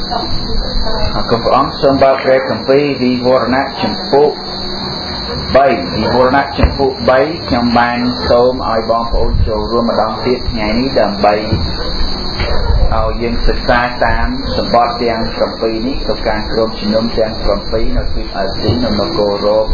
Công phóng sông ba pre cầm phi vì vô nát chấm phụ bay vì vô nát chấm phụ bay trong ban sớm ai bom phổ chiều luôn mà đón tiếp ngày ní đầm bay ao dânศึกษา tam สมบัติទាំង 7 នេះទៅការក្រុមជំនុំទាំង 7 នៅទីអាស៊ីនៅនគររ៉ូប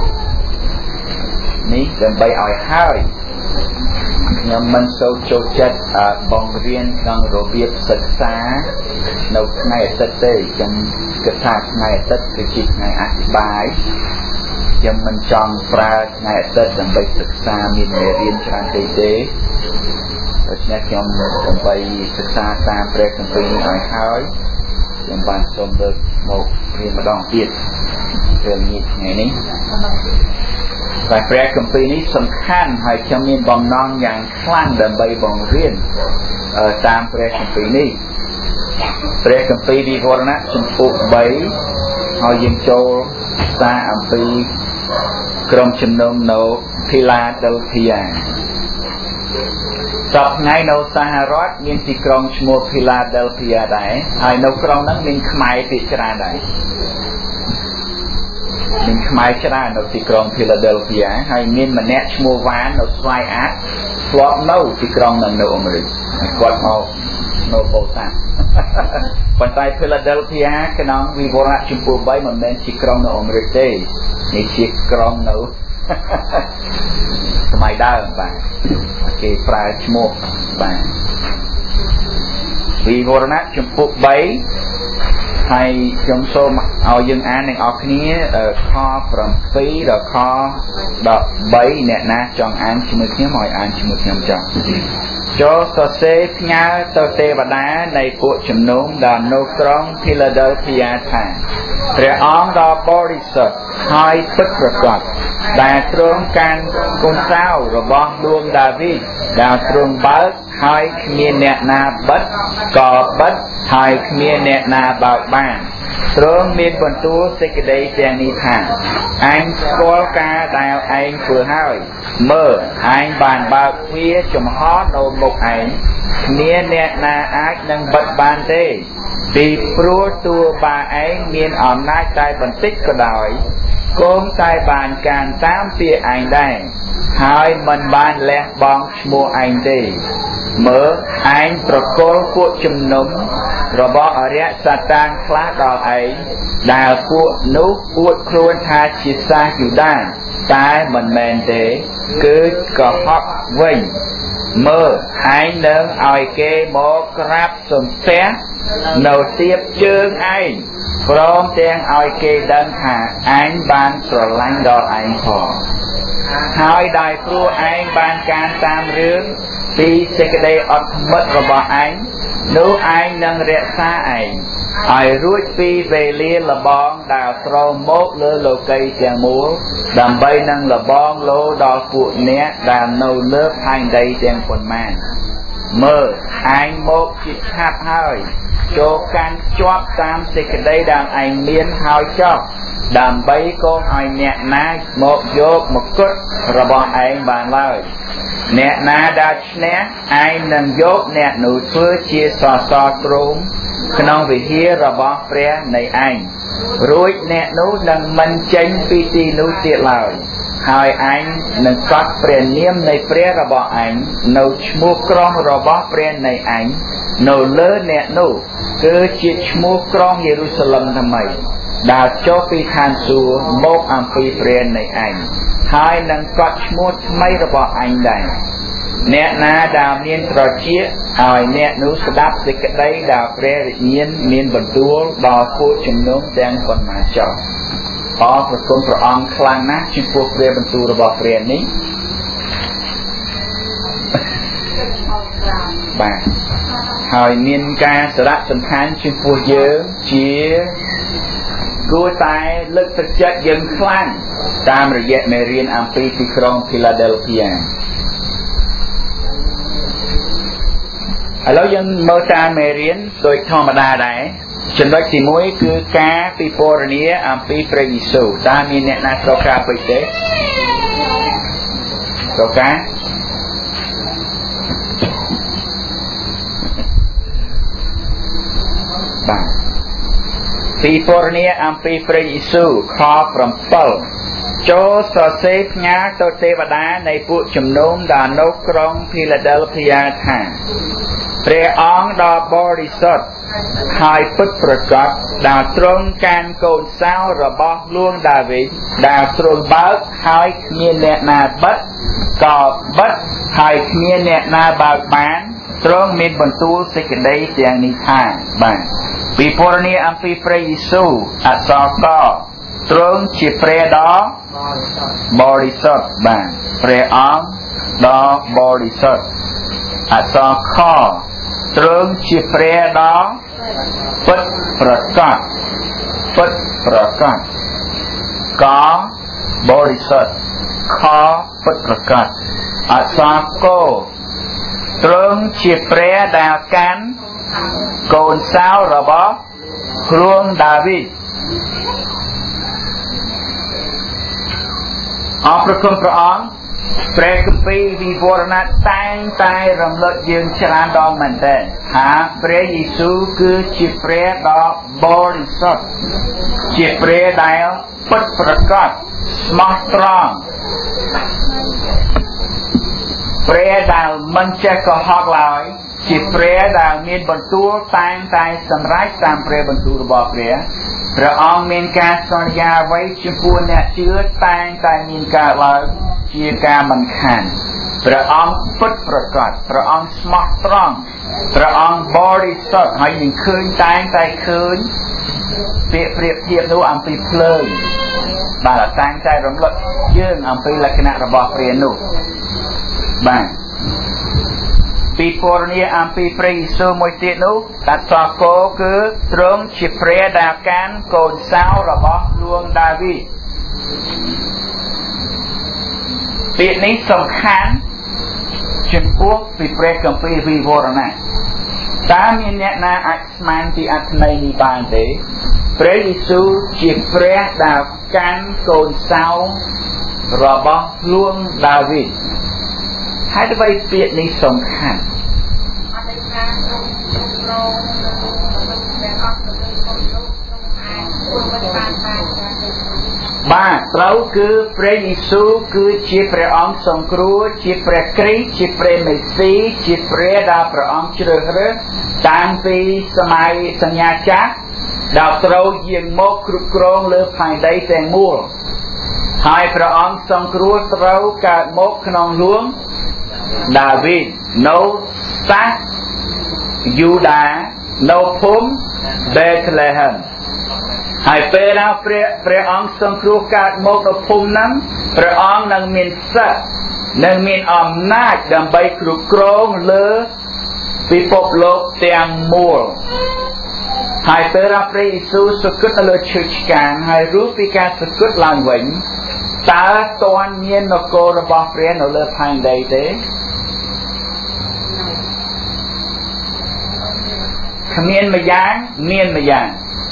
នេះដើម្បីឲ្យហើយខ្ញុំមិនសូវចូលចិត្តបង្រៀនក្នុងរបៀបសិក្សានៅថ្ងៃអាទិត្យទេខ្ញុំគិតថាថ្ងៃអាទិត្យគឺជាថ្ងៃអធិប្បាយខ្ញុំមិនចង់ប្រើថ្ងៃអាទិត្យដើម្បីសិក្សាមានមេរៀនច្រើនទេដូច្នេះខ្ញុំដើម្បីសិក្សាតាមព្រះគម្ពីរនេះឲ្យហើយខ្ញុំបានសូមលើកមករៀនម្ដងទៀតពេលនេះថ្ងៃនេះតែព្រះគម្ពីរនេះសំខាន់ហើយខ្ញុំមានបំណងយ៉ាងខ្លាំងដើម្បីបង្រៀនតាមព្រះគម្ពីរនេះព្រះគម្ពីរវិវរណៈជំពូក 3 ហើយយើងចូលសារអំពីក្រុមជំនុំនៅ Philadelphia សពថ្ងៃនៅសហរដ្ឋមានទីក្រុងឈ្មោះ Philadelphia ដែរហើយនៅក្រុងហ្នឹងមានខ្មែរភាគច្រើនដែរមានខ្មែរច្រើននៅទីក្រុង Philadelphia ហើយមានម្នាក់ឈ្មោះវ៉ាននៅស្វាយអាតធ្លាប់នៅទីក្រុងហ្នឹងនៅអាមេរិកគាត់មកនៅបូសាប៉ុន្តែ Philadelphia ក្នុងវិវរណៈជំពូក 3 មិនមែនជាក្រុងនៅអាមេរិកទេនេះជាក្រុងនៅសម័យដើមបាទគេប្រើឈ្មោះបាទវិវរណៈជំពូក 3 ហើយខ្ញុំសូមឲ្យយើងអានទាំងអស់គ្នាខ 7 ដល់ខ 13 អ្នកណាចង់អានជាមួយខ្ញុំឲ្យអានជាមួយខ្ញុំចុះចូលសរសេរផ្ញើទៅទេវតានៃពួកជំនុំដល់នៅក្រុង Philadelphia ថាព្រះអង្គដ៏បរិសុទ្ធហើយពិតប្រាកដដែលទ្រង់កាន់កូនសោរបស់ដួងដាវីតដែលទ្រង់បើកហើយគ្មានអ្នកណាបិទក៏បិទហើយគ្មានអ្នកណាបើកបានទ្រង់មានបន្ទូលសេចក្តីទាំងនេះថាអញស្គាល់ការដែលឯងធ្វើហើយមើលឯងបានបើកទ្វារចំហនៅមុខឯងគ្មានអ្នកណាអាចនឹងបិទបានទេពីព្រោះតួបាឯងមានអំណាចតែបន្តិចក៏ដោយគង់តែបានការតាមពាក្យឯងដែរហើយមិនបានលះបង់ឈ្មោះឯងទេមើលឯងប្រគល់ពួកជំនុំរបស់អរិយសាតានខ្លះដល់ឯងដែលពួកនោះអួតខ្លួនថាជាសាសយូដាតែមិនមែនទេគឺកុហកវិញមើលឯងនឹងឲ្យគេមកក្រាបសំពះនៅទៀបជើងឯងព្រមទាំងឲ្យគេដឹងថាឯងបានស្រឡាញ់ដល់ឯងផងហើយដោយព្រោះឯងបានការតាមរឿងពីសេចក្តីអត់ធ្មត់របស់ឯងនោះឯងនឹងរក្សាឯងឲ្យរួចពីវេលាលបងដែលត្រូវមកលើលោកីទាំងមូលដើម្បីនឹងលបងលោដល់ពួកអ្នកដែលនៅលើផែនដីទាំងប៉ុន្មានមើលឯងមកជាឆាប់ហើយចូលកាន់ជាប់តាមសេចក្តីដែលឯងមានហើយចុះដើម្បីកុំឲ្យអ្នកណាមកយកមកុដរបស់ឯងបានឡើយអ្នកណាដែលឈ្នះឯងនឹងយកអ្នកនោះធ្វើជាសសរទ្រូងក្នុងវិហាររបស់ព្រះនៃឯងរួចអ្នកនោះនឹងមិនចេញពីទីនោះទៀតឡើយហើយឯងនឹងកត់ព្រះនាមនៃព្រះរបស់ឯងនៅឈ្មោះក្រុងរបស់ព្រះនៃឯងនៅលើអ្នកនោះគឺជាឈ្មោះក្រុងយេរូសាឡិមថ្មីដែលចុះពីឋានសួគ៌មកអំពីព្រះនៃឯងហើយនឹងកត់ឈ្មោះថ្មីរបស់ឯងដែរអ្នកណាដែលមានត្រចៀកឲ្យអ្នកនោះស្ដាប់សេចក្តីដែលព្រះរាជមានមានបន្ទូលដល់ពួកជំនុំទាំងប៉ុន្មានចុះអរព្រគុណព្រះអង្គខ្លាំងណាស់ចំពោះព្រះបន្ទូលរបស់ព្រះនេះបាទហើយមានការសារៈសំខាន់ចំពោះយើងជាគួរតែលើកទឹកចិត្តយើងខ្លាំងតាមរយៈមេរៀនអំពីទីក្រុង Philadelphia ឥឡូវយើងមើលតាមមេរៀនដូចធម្មតាដែរចំណុចទី1គឺការពិពណ៌នាអំពីព្រះយេស៊ូវតើមានអ្នកណាត្រូវការពេកទេត្រូវការបាទពីពរនីអំពីព្រះយេស៊ូវខ7ចូលសរសេរផ្ញើទៅទេវតានៃពួកជំនុំដែលនៅក្រុងភីឡាដែលភីយ៉ាថាព្រះអង្គដ៏បរិសុទ្ធហើយពិតប្រាកដដែលទ្រង់កានកូនសោរបស់លោកដាវីតដែលទ្រង់បើកហើយគ្មានអ្នកណាបិទក៏បិទហើយគ្មានអ្នកណាបើកបានទ្រង់មានបន្ទូលសេចក្តីទាំងនេះថាបាទពីពរនីអំពីព្រះយេស៊ូវអក្សរកទ្រង់ជាព្រះដ៏បរិសុទ្ធបាទព្រះអង្គដ៏បរិសុទ្ធអក្សរខទ្រង់ជាព្រះដ៏ពិតប្រាកដពិតប្រាកដកបរិសុទ្ធខពិតប្រាកដអក្សរកទ្រង់ជាព្រះដែលកាន់កូនសោរបស់គ្រួងដាវីតអរព្រគុណព្រះអង្គព្រះគម្ពីរវិវរណៈតែងតែរំលឹកយើងច្រើនដងមែនទែនថាព្រះយេស៊ូវគឺជាព្រះដ៏បរិសុទ្ធជាព្រះដែលពិតប្រាកដស្មោះត្រង់ព្រះដែលមិនចេះកុហកឡើយជាព្រះដែលមានបន្ទូលតែងតែសម្រេចតាមព្រះបន្ទូលរបស់ព្រះអង្គមានការសន្យាអ្វីចំពោះអ្នកជឿតែងតែមានការឡើងជាការមិនខានព្រះអង្គពិតប្រាកដព្រះអង្គស្មោះត្រង់ព្រះអង្គបរិសុទ្ធហើយនឹងឃើញតែងតែឃើញពាក្យប្រៀបធៀបនោះអំពីភ្លើងបាទតែងតែរំលឹកយើងអំពីលក្ខណៈរបស់ព្រះនោះបាទពីពរនីអំពីព្រះយេស៊ូវមួយទៀតនោះអក្សរកគឺទ្រង់ជាព្រះដែលកាន់កូនសោរបស់លោកដាវីតពាក្យនេះសំខាន់ចំពោះពីព្រះគម្ពីរវិវរណៈតើមានអ្នកណាអាចស្មានពីអត្ថន័យនេះបានទេព្រះយេស៊ូវជាព្រះដែលកាន់កូនសោរបស់លោកដាវីតហើយអ្វីពាក្យនេះសំខាន់បាទត្រូវគឺព្រះយេស៊ូវគឺជាព្រះអង្គសង្គ្រោះជាព្រះគ្រីស្ទជាព្រះមេស៊ីជាព្រះដែលព្រះអង្គជ្រើសរើសតាំងពីសម័យសញ្ញាចាស់ដែលត្រូវយាងមកគ្រប់គ្រងលើផែនដីទាំងមូលហើយព្រះអង្គសង្គ្រោះត្រូវកើតមកក្នុងលោកដាវីតនៅសាសយូដានៅភូមិបេតលេហឹមហើយពេលដែលព្រះអង្គសង្គ្រោះកើតមកនៅភូមិហ្នឹងព្រះអង្គនឹងមានសិទ្ធិនិងមានអំណាចដើម្បីគ្រប់គ្រងលើពិភពលោកទាំងមូលហើយពេលដែលព្រះយេស៊ូវសគត់ទៅលើឈើឆ្កាងហើយរួចពីការសគត់ឡើងវិញតើតាន់មាននគររបស់ព្រះនៅលើផែនដីទេគ្មានម្យ៉ាងមានម្យ៉ាង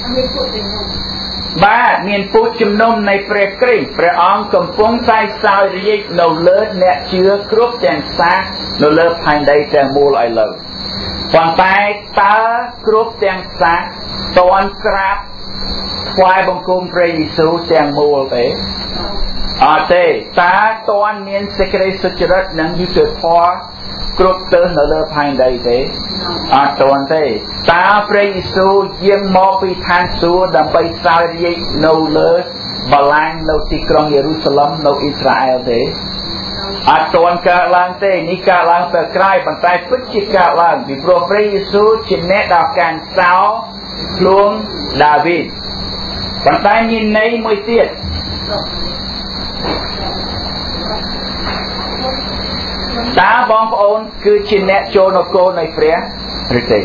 បាទមានពូជជំនុំនៃព្រះគ្រីស្ទព្រះអង្គកំពុងតែសោយរាជនៅលើអ្នកជឿគ្រប់ទាំងសាសនៅលើផែនដីទាំងមូលឥឡូវប៉ុន្តែតើគ្រប់ទាំងសាសតាន់ក្រាបថ្វាយបង្គំព្រះយេស៊ូវទាំងមូលទេអត់ទេតើតាន់មានសេចក្តីសុចរិតនិងយុត្តិធម៌គ្រប់ទិសនៅលើផែនដីទេអត់ទាន់ទេតើព្រះយេស៊ូវយាងមកពីឋានសួគ៌ដើម្បីសោយរាជនៅលើបល្ល័ង្កនៅទីក្រុងយេរូសាឡិមនៅអ៊ីស្រាអែលទេអត់ទាន់កើតឡើងទេនេះកើតឡើងពេលក្រោយប៉ុន្តែពិតជាកើតឡើងពីព្រោះព្រះយេស៊ូវជាអ្នកដែលកាន់សោខ្លួនដាវីតប៉ុន្តែមានន័យមួយទៀតតើបងប្អូនគឺជាអ្នកចូលនគរនៃព្រះឬទេ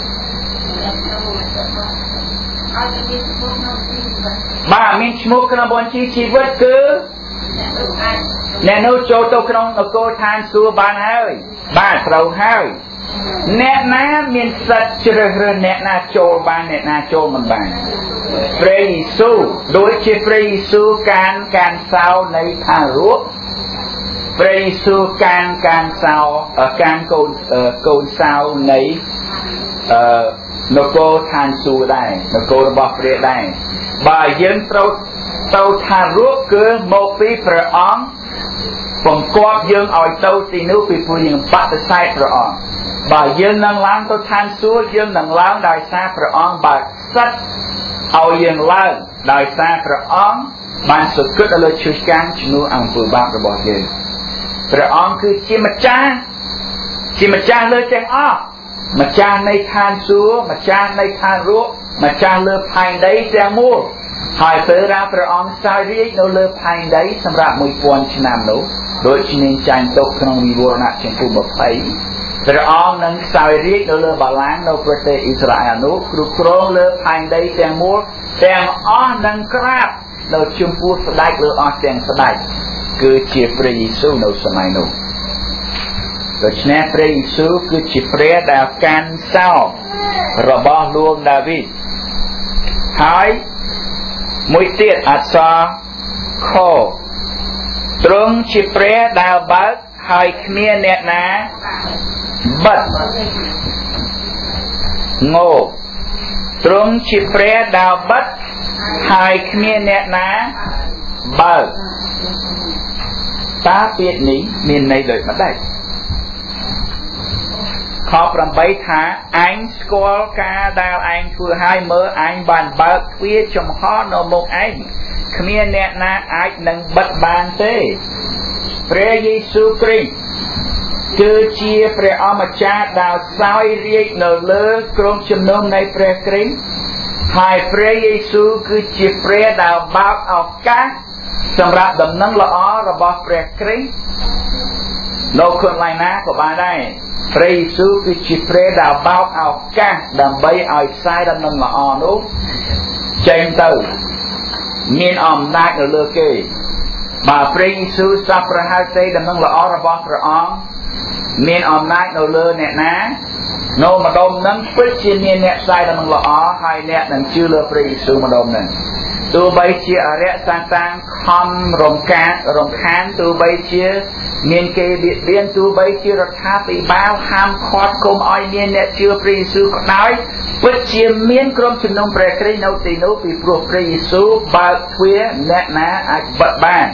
បាទមានឈ្មោះក្នុងបញ្ជីជីវិតគឺអ្នកនោះចូលទៅក្នុងនគរឋានសួគ៌បានហើយបាទត្រូវហើយអ្នកណាមានសិទ្ធិជ្រើសរើសអ្នកណាចូលបានអ្នកណាចូលមិនបានព្រះយេស៊ូវដូចជាព្រះយេស៊ូវកាន់សោនៃផារុព្រះយេស៊ូវកាន់សោកាន់កូនសោនៃนโกทานสูได้นโกระบอบเรียได้บ่ายยังเต้าทานรู้คือโมปีประองผมกอดยังเอาเต้าตีนู้ปีพูยังปัตตไซประองบ่ายยังนั่งล้างเต้าทานสูยังนั่งล้างได้ซาประองบ่ายสัตเอายังล้างได้ซาประองมันสุดก็จะเลยช่วยกันชนูอังปูบาประบอบยังประองคือจิมจ้าเลยแจงอ้อมาจานในทานซัวมาจานในทานรู้มาจานเลือภายใดแจงมูหายเสือราพระองค์สายเรียกเราเลือภายใดสำหรับมวยปวนชนามนู้โดยชินินจันตกขนมมีวัวนักเชียงภูมิไปพระองค์นั้นสายเรียกเราเลือบาลานเราประเทศอิสราเอลนู้กรุกรองเลือภายใดแจงมูแจงอ้อนังกราบเราชิมพูสดายเลืออ้อแจงสดายคือเจียพระเยซูในสมัยนู้โดยเฉพาะพระเยซูคือจิตพระดาวการเศร้าระบอบหลวงดาวิดหายมวยเตี้ยอัศโคตรงจิตพระดาวบัดหายเมียเนตนาบัดโง่ตรงจิตพระดาวบัดหายเมียเนตนาบัดตาเปียดนี้มีในโดยมาได้ขอประไปท้าอันสกอลกาดาวอันช่วยให้เมื่ออันบานเบิกเวียจมห่อนมกอันขมีเนนาอันนังบัดบานเตพระเยซูคริสต์คือเชียพระอมจาดาวสายเรียกเนเลือกรมจำนวนในพระคริสต์ให้พระเยซูคือเชียพระดาวบาปเอาก้าสำหรับดำนังละอ้อระบอบพระคริสต์โลกคนไรนะก็มาได้พระเยซูคือจิตพระดาวบ้าเอาก้าดำใบเอาสายดำนังละอ้อนู้เจนเตอร์มีนอมนาคเลือกเกย์บ่าพระเยซูสับประหารใจดำนังละอ้อระบอบพระองค์มีนอมนาคเลือกเนี่ยนะโนมาดมนั้นเพื่อเชียร์เนี่ยสายดำนังละอ้อให้เนี่ยนั่งชื่อเลือกพระเยซูมาดมนั่นตัวใบเชียร์เระต่างๆคำรมคานตัวใบเชียร์เมียนเกย์เบียนตัวใบเชียร์รัฐาติบ้าห้ามคอดคมอ้อยเนี่ยเชื่อพระเยซูก็ได้เพื่อเชียร์เมียนกรมชุนนงพระคริสต์เอาตีนู้ปีโปรพระเยซูบาดเวียแนะนะอาจบัดบ้าน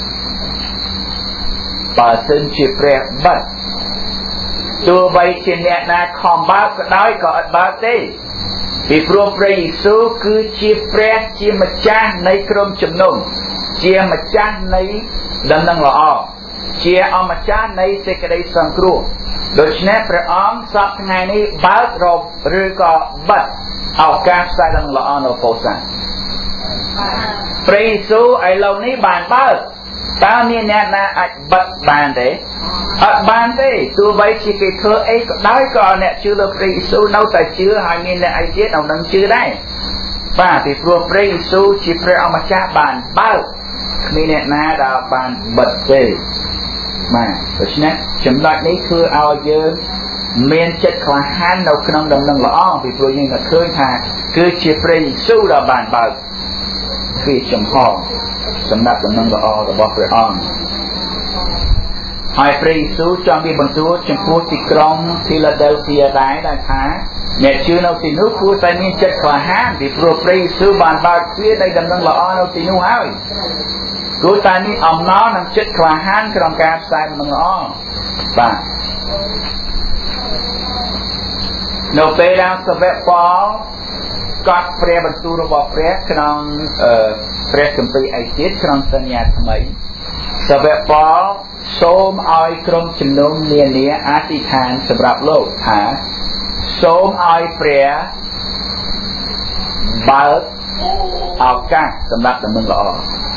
ป่าซึ่งเชียร์พระบัดตัวใบเชียร์แนะนะคอมบาก็ได้ก็อัดบาเต้ปีโปรพระเยซูคือเชียร์พระเชียร์มาจ้าในกรมชุนนงเชียร์มาจ้าในดำนังละอ้อเชียร์เอามาจ้าในเสกได้สังครูโดยเฉพาะพระองค์สับไงนี้บาดรบหรือก็บัดเอาการใส่ดังละอ้อโนโฟสันพระเยซูไอเหล่านี้บานบาดตามีเนี่ยนะอัดบัดบานเด้อัดบานเด้ตัวใบชีกิเธอไอ้ก็ได้ก็เนี่ยชื่อเราพระเยซูเราแต่ชื่อหามีเนี่ยไอเจ็ดเอาดังชื่อได้ป้าที่พระเยซูชีพระเอามาจ้าบานบาดมีเนี่ยนะดาวบานบัดเด้มาเพราะฉะนั้นจำนวนนี้คือเอาเยอะเมียนจัดขวาหันเราขนมดำนังละอ้อที่ตัวยังก็เคยทานคือเชียร์พระเยซูเราบานเบาคือจำพ่อสำหรับดำนังละอ้อเราบอกพระองค์ให้พระเยซูจอมมีบรรทุกจำพูดที่กรองฟิลาเดลเฟียได้นะคะเนี่ยชื่อเราตินุคูแต่นี่จัดขวาหันที่พระเยซูบานเบาคือได้ดำนังละอ้อเราตินุให้กูตานี่อมน้อนังจิตขวาหันกรองการใส่มันอ้อบ้าโนเปดาวสเวปอลก็เปรียบรรทุระบบเปรียกรองเปรียกัมปีไอจิตกรองสัญญาทำไมสเวปอลโสมออยกรมจำนวนเนียอาติทานสำหรับโลกหาโสมออยเปรียบาร์เอาก้าสำหรับดำเนินละอ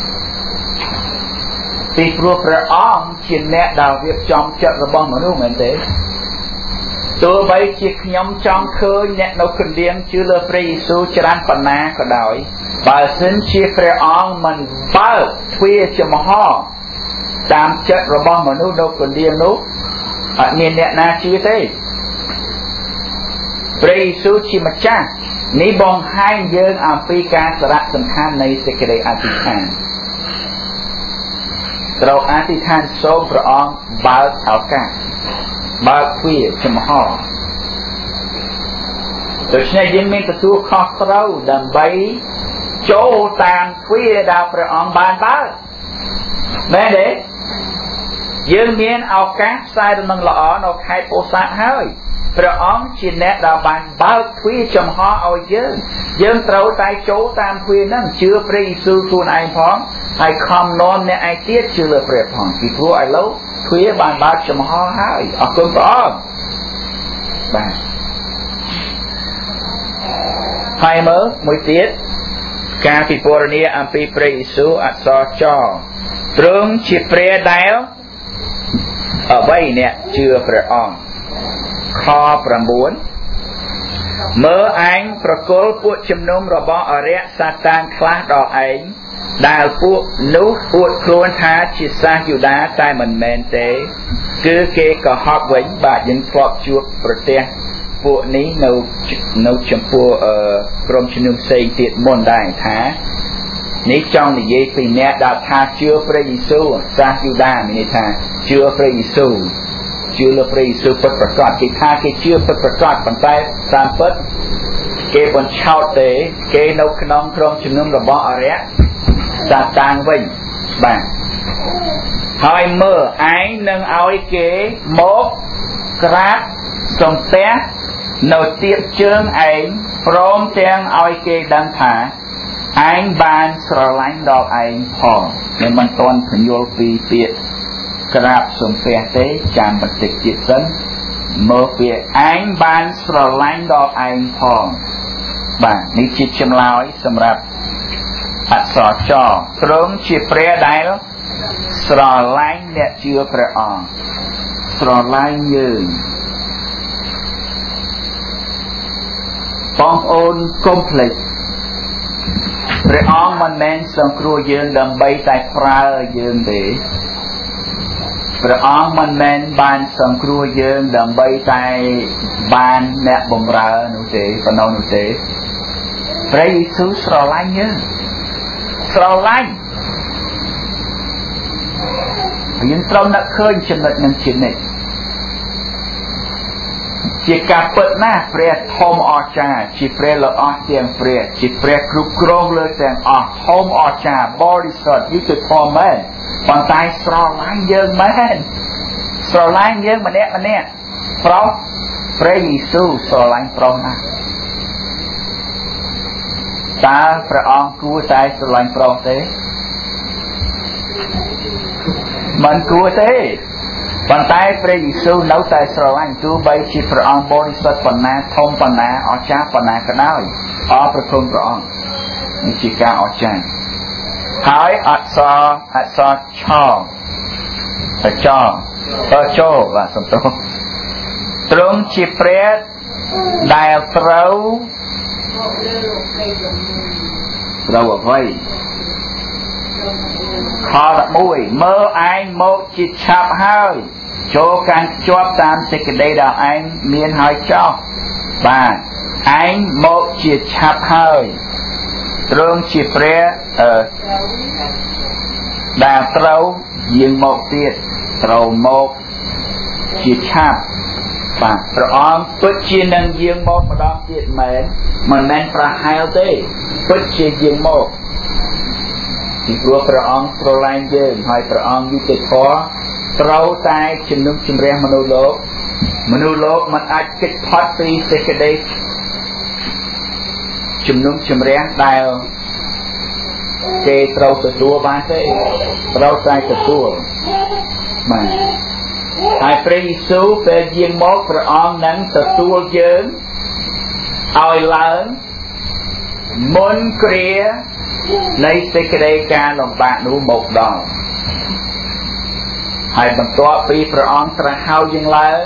ปีพระองค์เชียนแนะดาวเรียบจอมจัดระบองมนุษย์เหมือนเดิมตัวใบจิกยมจองเคยแนะนำคนเลี้ยงชื่อเลพระเยซูจรันปนาก็ได้บาสินเชียพระองค์มันเปิดทวีจมห่อตามจัดระบองมนุษย์นกคนเลี้ยงนุ๊กเนี่ยแนะนาชีวิตได้พระเยซูชิมจ้านิบงให้เยิงอัมพีการสระสำคัญในเสกเดอธิษฐานเราอธิษฐานโสมพระองค์บาเอาก้าบาคุยจมห่อដូច្នេះយើងមានទទួលខុសត្រូវដើម្បីចូលតាមទ្វារដែលព្រះអង្គបានបើកមែនទេយើងមានឱកាសផ្សាយដំណឹងល្អនៅខេត្តពោធិ៍សាត់ហើយព្រះអង្គជាអ្នកដែលបានបើកទ្វារចំហឲ្យយើងត្រូវតែចូលតាមទ្វារហ្នឹងជឿព្រះយេស៊ូវខ្លួនឯងផងហើយខំនាំអ្នកឯទៀតជឿលើព្រះផងពីព្រោះឥឡូវទ្វារបានបើកចំហហើយអរគុណព្រះអង្គបាទហើយមើលមួយទៀតការពិពណ៌នាអំពីព្រះយេស៊ូវអក្សរចទ្រង់ជាព្រះដែលអ្វីអ្នកជឿព្រះអង្គខ9មើលឯងប្រគល់ពួកជំនុំរបស់អរិយសាតានខ្លះដល់ឯងដែលពួកនោះអួតខ្លួនថាជាសាសយូដាតែមិនមែនទេគឺគេកុហកវិញបាទយើងធ្លាប់ជួបប្រទេសពួកនេះនៅចំពោះក្រុមជំនុំផ្សេងទៀតមុនដែរថានេះចង់និយាយពីអ្នកដែលថាជឿព្រះយេស៊ូវសាសយូដាមានន័យថាជឿព្រះយេស៊ូវជឿលើព្រះយេស៊ូវពិតប្រាកដគេថាគេជឿពិតប្រាកដប៉ុន្តែតាមពិតគេបញ្ឆោតទេគេនៅក្នុងក្រុមជំនុំរបស់អរិយសាតានវិញបាទហើយមើលឯងនឹងឲ្យគេមកក្រាបសំពះនៅទៀបជើងឯងព្រមទាំងឲ្យគេដឹងថាឯងបានស្រឡាញ់ដល់ឯងផងមិនមិនទាន់ពន្យល់ពីពាក្យក្រាបសំពះទេចាំបន្តិចទៀតសិនមើលពាក្យឯងបានស្រឡាញ់ដល់ឯងផងបាទនេះជាចម្លើយសម្រាប់អក្សរចទ្រង់ជាព្រះដែលស្រឡាញ់អ្នកជឿព្រះអង្គស្រឡាញ់យើងបងប្អូនកុំភ្លេចព្រះអង្គមិនមែនសង្គ្រោះយើងដើម្បីតែប្រើយើងទេព្រះអង្គមិនមែនបានសង្គ្រោះយើងដើម្បីតែបានអ្នកបម្រើនោះទេប៉ុណ្ណោះនោះទេព្រះយេស៊ូវស្រឡាញ់យើងស្រឡាញ់យើងត្រូវនឹកឃើញចំណុចនឹងជានិច្ចជាការពិតណាស់ព្រះធំអស្ចារ្យជាព្រះល្អអស្ចារ្យទាំងព្រះជាព្រះគ្រប់គ្រងលើទាំងអស់ធំអស្ចារ្យបរិសុទ្ធយុត្តិធម៌មែនប៉ុន្តែស្រឡាញ់យើងមែនស្រឡាញ់យើងម្នាក់ប្រុសព្រះយេស៊ូវស្រឡាញ់ប្រុសណាស់តើព្រះអង្គគួរតែស្រឡាញ់ប្រុសទេមិនគួរទេប៉ុន្តែព្រះយេស៊ូវនៅតែស្រឡាញ់ទោះបីជាព្រះអង្គបរិសុទ្ធប៉ុណ្ណាធំប៉ុណ្ណាអស្ចារ្យប៉ុណ្ណាក៏ដោយអរព្រគុណព្រះអង្គនេះជាការអស្ចារ្យហើយអក្សរឆបាទសំទោសទ្រង់ជាព្រះដែលត្រូវអ្វីខ11មើលឯងមកជាឆាប់ហើយចូលកាន់ខ្ជាប់តាមសេចក្តីដែលឯងមានហើយចោះបាទឯងមកជាឆាប់ហើយទ្រង់ជាព្រះដែលត្រូវយាងមកទៀតត្រូវមកជាឆាប់បាទព្រះអង្គពិតជានឹងយាងមកម្ដងទៀតមែនមិនមែនប្រហែលទេពិតជាយាងមកពីព្រោះព្រះអង្គស្រឡាញ់យើងហើយព្រះអង្គយុត្តិធម៌ត្រូវតែជំនុំជម្រះមនុស្សលោកមិនអាចគេចផុតពីសេចក្តីជំនុំជម្រះដែលគេត្រូវទទួលបានទេត្រូវតែទទួលបាទហើយព្រះយេស៊ូវពេលយាងមកព្រះអង្គនឹងទទួលយើងឲ្យឡើងមុនគ្រានៃសេចក្តីការលំបាកនោះមកដល់ហើយបន្ទាប់ពីព្រះអង្គត្រាស់ហៅយើងឡើង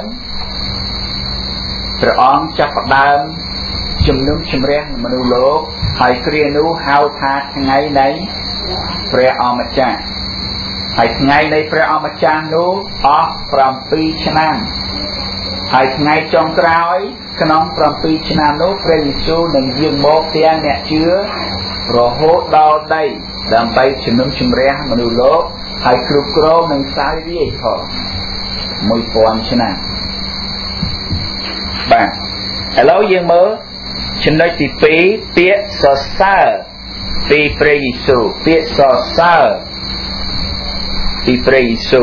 ព្រះអង្គចាប់ផ្ដើមជំនុំជម្រះមនុស្សលោកហើយគ្រានោះហៅថាថ្ងៃនៃព្រះអម្ចាស់ហើយថ្ងៃនៃព្រះអម្ចាស់នោះអស់7ឆ្នាំហើយថ្ងៃចុងក្រោយក្នុង7ឆ្នាំនោះព្រះយេស៊ូវនឹងយាងមកទាំងអ្នកជឿរហូតដល់ដីដើម្បីជំនុំជម្រះមនុស្សលោកហើយគ្រប់គ្រងនឹងសាយរាយផង1000ឆ្នាំបាទឥឡូវយើងមើលចំណុចទី2ពាក្យសរសើរពីព្រះយេស៊ូវពាក្យសរសើរពីព្រះយេស៊ូវ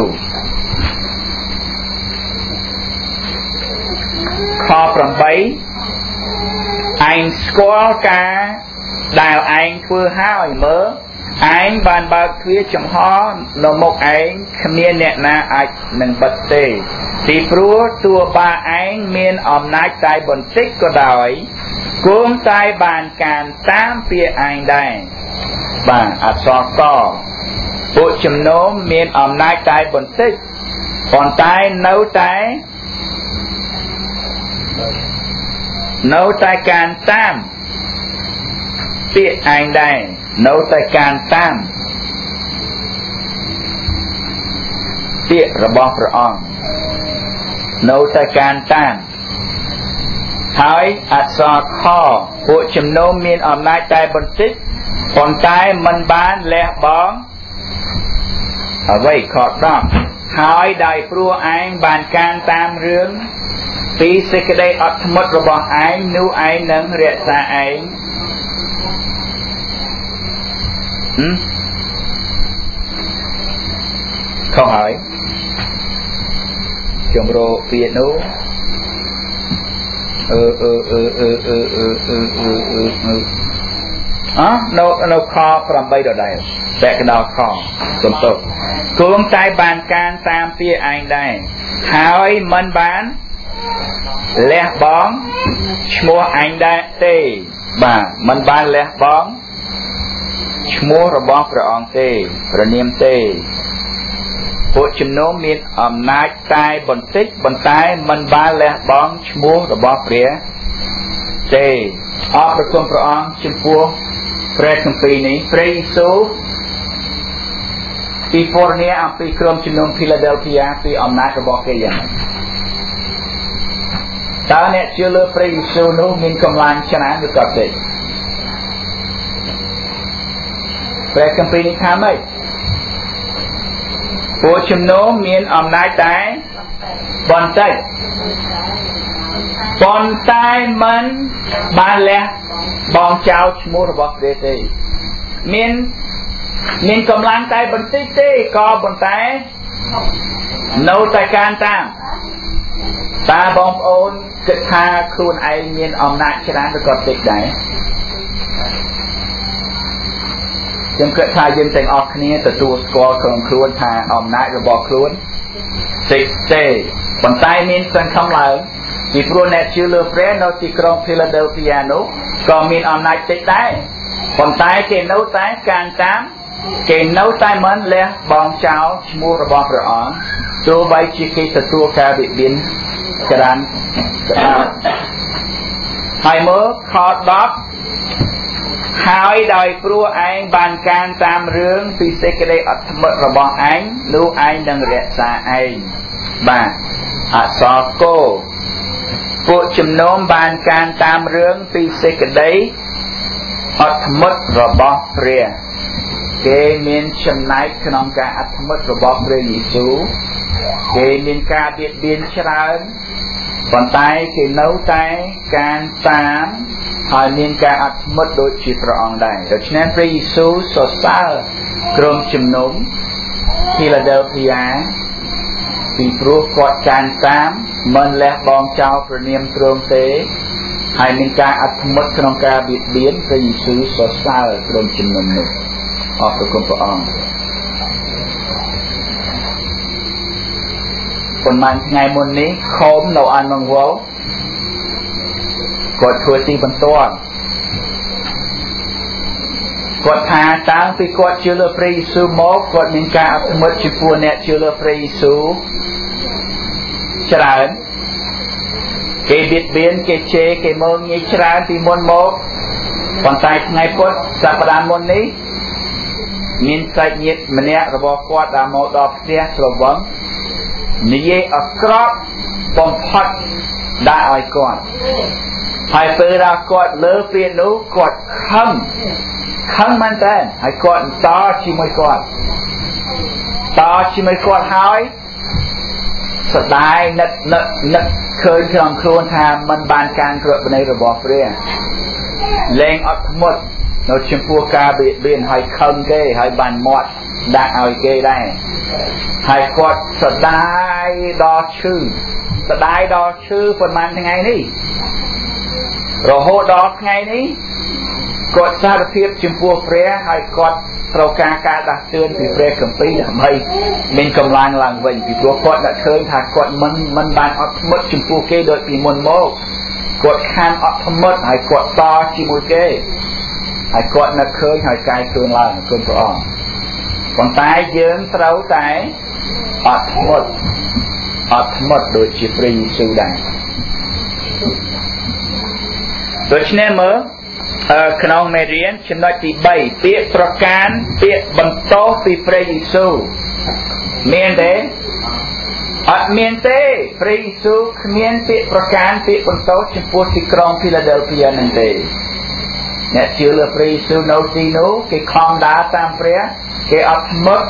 ខ8ឯងស្គាល់ការដែលឯងធ្វើហើយមើលឯងបានបើកទ្វារចំហនៅមុខឯងគ្មានអ្នកណាអាចនឹងបិទទេពីព្រោះទោះបើឯងមានអំណាចតែបន្តិចក៏ដោយគង់តែបានការតាមពាក្យឯងដែរបាទអក្សរកពួកជំនុំមានអំណាចតែបន្តិចប៉ុន្តែនៅតែការតាមពាក្យឯងដែរនៅតែការតាមពាក្យរបស់ព្រះអង្គនៅតែការតាមហើយអក្សរខពួកជំនុំមានអំណាចតែបន្តិចប៉ុន្តែមិនបានលះបង់អ្វីខ10ហើយដោយព្រោះឯងបានការតាមរឿងពីសេចក្តីអត់ធ្មត់របស់ឯងនោះឯងនឹងរក្សាឯងខុសហើយជំរោពាក្យនោះនៅខ8ដដែលតែកដោខសំទោសគួងតែបានការតាមពាក្យឯងដែរហើយមិនបានលះបង់ឈ្មោះឯងដែរទេបាទមិនបានលះបង់ឈ្មោះរបស់ព្រះអង្គទេព្រះនាមទេពួកជំនុំមានអំណាចតែបន្តិចប៉ុន្តែមិនបានលះបង់ឈ្មោះរបស់ព្រះទេអរគុណព្រះអង្គចំពោះព្រះគម្ពីរនេះព្រះយេស៊ូវពីពរនាអំពីក្រុមជំនុំ Philadelphia ពីអំណាចរបស់គេយ៉ាងម៉េចតើអ្នកជឿលើព្រះយេស៊ូវនោះមានកម្លាំងច្រើនឬក៏ទេព្រះគម្ពីរនេះថាម៉េចពួកជំនុំមានអំណាចតែបន្តិចប៉ុន្តែមិនបានលះបង់ចោលឈ្មោះរបស់ព្រះទេមានកម្លាំងតែបន្តិចទេក៏ប៉ុន្តែនៅតែការតាមតើបងប្អូនគិតថាខ្លួនឯងមានអំណាចច្រើនឬក៏តិចដែរខ្ញុំគិតថាយើងទាំងអស់គ្នាទទួលស្គាល់ខ្លួនថាអំណាចរបស់ខ្លួនតិចទេប៉ុន្តែមានសង្ឃឹមឡើងពីព្រោះអ្នកជឿលើព្រះនៅទីក្រុង Philadelphia នោះក៏មានអំណាចតិចដែរប៉ុន្តែគេនៅតែការតាមគេនៅតែមិនលះបង់ចោលឈ្មោះរបស់ព្រះអង្គទោះបីជាគេទទួលការបៀតបៀនច្រើនហើយមើលខ10ហើយដោយព្រោះឯងបានការតាមរឿងពីសេចក្តីអត់ធ្មត់របស់ឯងនោះឯងនឹងរក្សាឯងបាទអក្សរកពួកជំនុំបានការតាមរឿងពីសេចក្តីអត់ធ្មត់របស់ព្រះគេមានចំណែកក្នុងការអត់ធ្មត់របស់ព្រះយេស៊ូវគេមានការបៀតបៀនច្រើនប៉ុន្តែគេនៅតែការតាមហើយមានការអត់ធ្មត់ដូចជាព្រះអង្គដែរដូច្នេះព្រះយេស៊ូវសរសើរក្រុមជំនុំ Philadelphia ពីព្រោះគាត់ការតាមមិនលះបង់ចោលព្រះនាមទ្រង់ទេហើយមានការអត់ធ្មត់ក្នុងការបៀតបៀនព្រះយេស៊ូវសរសើរក្រុមជំនុំនោះអរគុណព្រះអង្គប៉ុន្មានថ្ងៃមុននេះខំនៅអានមង្វលគាត់ធ្វើទីបន្ទាល់គាត់ថាតាំងពីគាត់ជឿលើព្រះយេស៊ូវមកគាត់មានការអត់ធ្មត់ចំពោះអ្នកជឿលើព្រះយេស៊ូវច្រើនគេបៀតបៀនគេជេរគេមើលងាយច្រើនពីមុនមកប៉ុន្តែថ្ងៃពុធសប្តាហ៍មុននេះមានសាច់ញាតិម្នាក់របស់គាត់ដែលមកដល់ផ្ទះស្រវឹងនិយាយអាក្រក់បំផុតដាក់ឲ្យគាត់ហើយពេលដែលគាត់លើពាក្យនោះគាត់ខឹងមែនតើហើយគាត់តជាមួយគាត់ហើយสดายนึกเคยครองครวนทามันบานการเกิดในระบบเรียแรงอัดหมดเราชมพูกาเบียนให้คังเก้ให้บานหมดได้เอาเก้ได้ให้กดสดายดอชื่อสดายดอชื่อประมาณยังไงนี่เราโหดอกไงนี่กดสารเพียบชมพูเรียให้กดเราการดักเตือนปีเปรย์กับปีไม่เป็นกำลังหลังเวงปีตัวกดดักเตือนถ้ากดมันบานอัดมดจุ่มปูเกโดยปีมนโมกดคานอัดมดให้กดต่อจิมูเกให้กดนักเคยให้กายเตือนหลังเกินตัวอ่อนก่อนตายเยิ้มเต้าตายอัดมดโดยจิปรีสูดังโดยเฉพาะเมื่อขนมเมเรียนชนวนที่ใบเปียประการเปียบังโตปีพระเยซูเมียนเดอัดเมียนเตพระเยซูเมียนเปียประการเปียบังโตจมพูที่กรองฟิลาเดลเฟียนั่นเดเนี่ยเชื่อเลยพระเยซูโนตีโนเกี่ยคลองดาตามพระเกี่ยอัดมด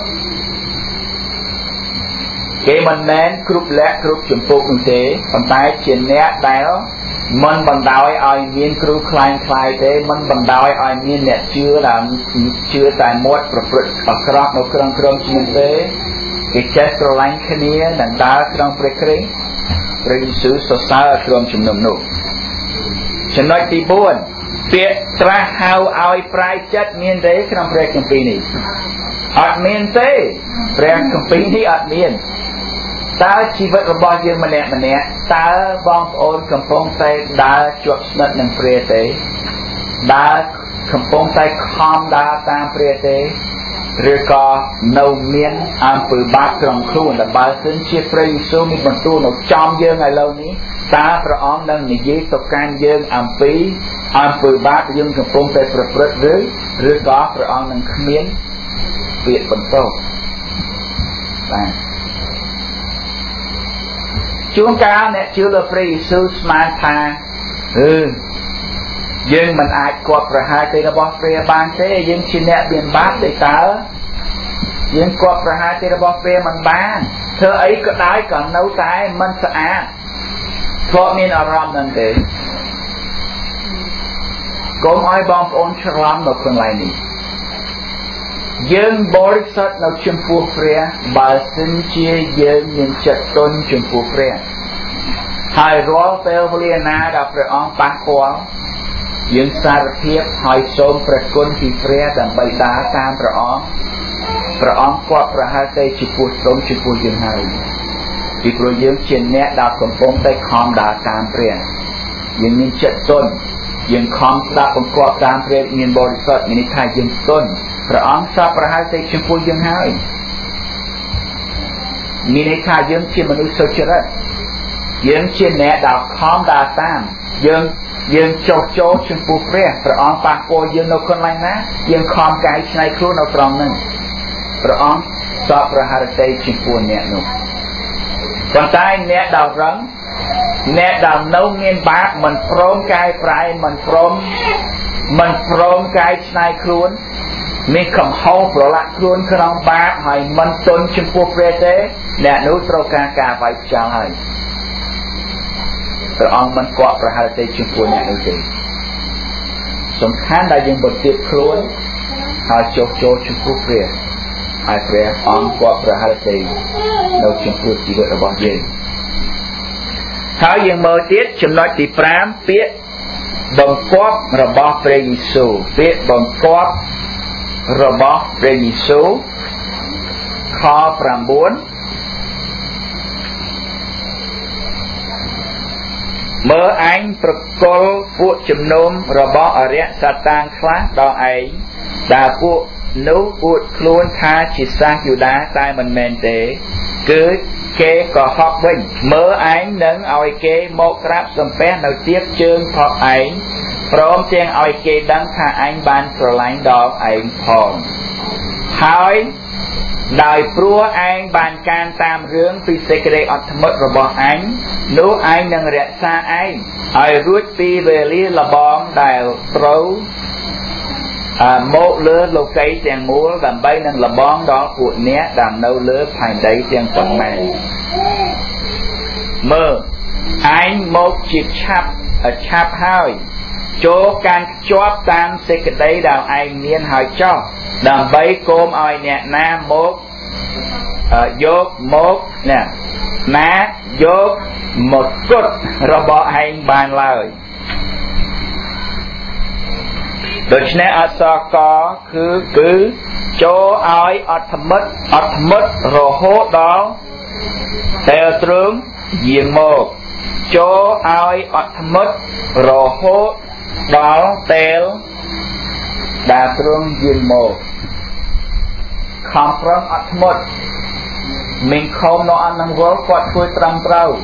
เกี่ยมันแมนกรุบและกรุบจมพูนั่นเดคนตายเชียนเนี้ยได้แล้วมันบังดาวไอ้เมียนครูคลายคลายเต้มันบังดาวไอ้เมียนเนี่ยเชื่อหลังเชื่อแต่หมดประพฤติอักขระนกเครื่องชิมเต้กิจสโลลังคณีหนังดาวเครื่องประคริพระเยซูสดใสเครื่องชุมนุมนุชนที่บ้วนเปียตราหาวเอาปลายจัดเมียนเต้เครื่องประคัมปีนี้อัดเมียนเต้ประคัมปีนี้อัดเมียนตาชีวิตระบอบยังมันเนี่ยตาบองโอนกำปองใส่ดาจวบสนัดหนึ่งเปรียเตดากำปองใส่คอมดาตามเปรียเตหรือก็นาวเมียนอันปือบาดกรองครูแต่บาดซึ่งเชี่ยพระเยซูมีบรรทุนเอาจอมเยื่อไงเหล่านี้ตาพระองค์นั่งนิยตกการเยื่ออันปีอันปือบาดยื่อกำปองใส่ประพฤติหรือก็พระองค์นั่งเมียนเปียบรรทุนช่วงการเนี่ยชื่อเราพระเยซูสมาธายังมันอาจกดประหารในระบบเปรียบางเต้ยังชินเนี่ยเบียนบาปได้ตายังกดประหารในระบบเปรียมันบางเธอไอ้ก็ได้ก่อนเน่าตายมันสะอาดเพราะมีอารมณ์นั่นเองก้มอ้อยบอมโอนฉลามหนกคนไรนี่ยังบริสุทธิ์เราชมพูเปรียบาสินเชียยังยังจัดต้นชมพูเปรียหายร้องเปลวเรียนาดับพระองค์ปังควงยังสารเทียบหายโสมประกุลที่เปรียดังใบตาตามพระองค์กวาดประหารใจชมพูสมชมพูยังหายที่โปรยังเชียนเนะดับกำปงได้คอมดาตามเปรียยังยังจัดต้นยังคอมดับกำกวาดตามเปรียยังบริสุทธิ์มีนิทายยังต้นพระองค์ทราบประหารใจชมพูยังหายมีในข่ายยังเชื่อมนุษย์โซเชียลยังเชื่อแนะดาวคอมดาตามยังโจชมพูเปรี้ยพระองค์ปากโปยังนกคนไรนะยังคอมกายในครูนตรองนั่นพระองค์ทราบประหารใจชมพูเนี่ยนุคนใต้เนี่ยดาวรังเนี่ยดาวน้องเงินบาปมันพร้อมกายปลายมันพร้อมกายในครูนมีคำห้องประหลาดครูนขนมบาปให้มันต้นชมพูเปรี้ยเต้เนี่ยนุตรกาไว้เจ้าให้พระองค์มันกวาดประหารใจชมพูเนี่ยเองสำคัญได้ยังบทเทียบครูนหาโจชมพูเปรี้ยให้พระองค์กวาดประหารใจเราชมพูชีวิตระบอบเย็นเขายังมาเทียบจำนวนที่พรามเปียบังคับระบอบพระเยซูเปียบังคับระบอบพระเยซูข้อปรามบุญเมื่ออันประกอบพวกจำนวนระบอบอริยสัจต่างคลาดอไอดาพวกนู้พวกคล้วนท่าจิตสร้างอยู่ได้ตายมันเมนเตคือเกก็ฮอกวิ่งเมื่ออันนึงเอาเกโมกรับสมเป็นเราเทียบเชิงพออันพร้อมเจียงเอาเกดังท่าอันบานกระไลดอกอันพองหายได้ปลัวอันบานการตามเรื่องพิเศษเรอัตมะระบอบอันนู้อันนึงเรียกซาอันไอรูดปีเวลีระบองได้โปรโมเลือโลกเตียงมัวดันใบนั่งระบองดอกปวดเนี้ยดันเนื้อเลือภายในเตียงฝังแม่ mơ anh một chiếc chạp hơi chỗ can chóp tam sẽ cái đấy đào anh miên hỏi cho đàm bấy côm oi nè na một dốt một nè ná dốt một cút rồi bỏ anh bàn lời đối với ở so có cứ chỗ oi ở thầm mất rồi hốt đó theo trướng diện một chỗ oi ở thầm mất rồi hốt đó theo đà trướng diện một không from ở thầm mất mình không nó ăn năng gỗ quạt khui trăng trâu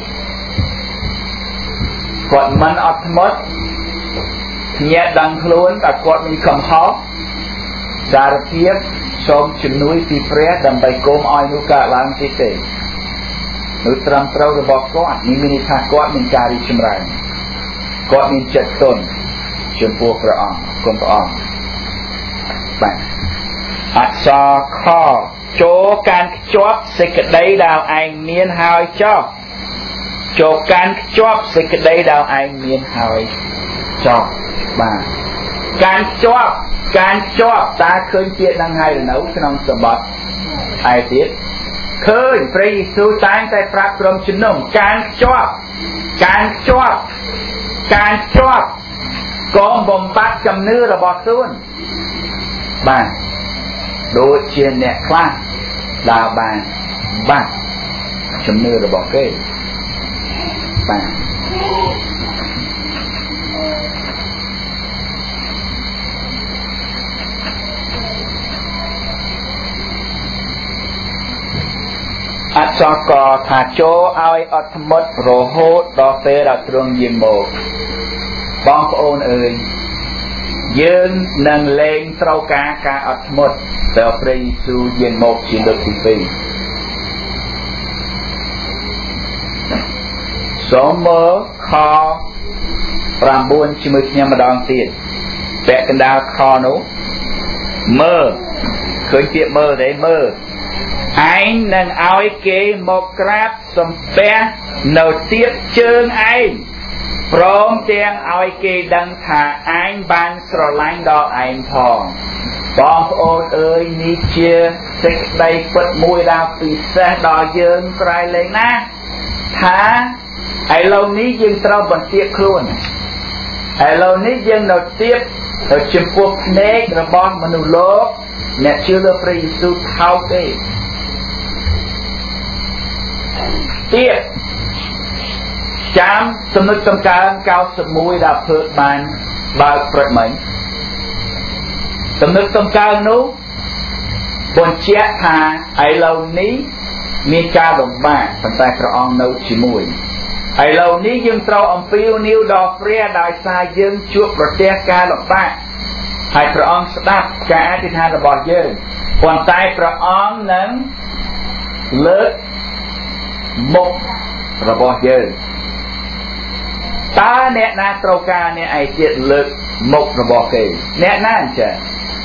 quạt mình ở thầm mất nhẹ đằng luôn cả quạt mình cầm hó ra tiếp xong chừng núi thì phép đầm bày côm oi nu cả làm tí tệ núi trăng trâu rồi bỏ quạt mình thả quạt mình cà đi chìm ràng quạt mình chết tôn chìm buộc ra ong cùng ra ong bạn so kho chỗ can chóp sẽ cái đấy đào anh miên hỏi cho chỗ can chóp sẽ cái đấy đào anh miên hỏi cho bà can chóp ta khơi chuyện năng hay là nấu cái nông sờ bọt ai biết khơi Pray Giêsu tán tay Phật trong chân nông can chóp có bom bát cầm nưa là bọt xuống bà đối trên nẹt khoan đào bàn bát chấm nưa là bỏ kê bàn cho có thả chỗ ai ở thầm mất rồi hốt đó phê là trường diện một bóng ôn ơi dương nâng lên trâu cá ở thầm mất theo Pray Giêsu diện một chỉ được thì phê số mơ kho làm buôn chỉ mới nhằm mà đòn tiền vẽ cần đào kho nấu mơ khởi chuyện mơ đấy mơ anh nâng áo kế một grab xâm bé nấu tiếp chương anh prom tiếng áo kế đăng thả anh ban sro lanh đó anh thòng bóng ôn ơi ní chia xích đây bật mùi đào phì xe đỏ dương cài lên ná thả ai lâu ní dương trao bằng tiết luôn ai lâu ní dương nấu tiếp ở chìm cuộc nế rồi bóng mà nụ lốt nè chưa được Pray Giêsu thao kê tiếp chám tâm nước tâm cao cao sập mũi đạp phượt bàn bao phật mệnh tâm nước tâm cao nú bọn chết thà ai lâu ní miên ca đồng bạc phần tay phật ông nấu chỉ mùi ai lâu ní dương trâu ông phiêu níu đò phria đại xa dương chuộc rồi té ca đồng bạc ai phật ông đáp cả thì tha là bỏ dương còn tay phật ông nâng lớn một rồi bỏ dương ta nè na trâu ca nè ai chết lực một rồi bỏ kì nè na anh chả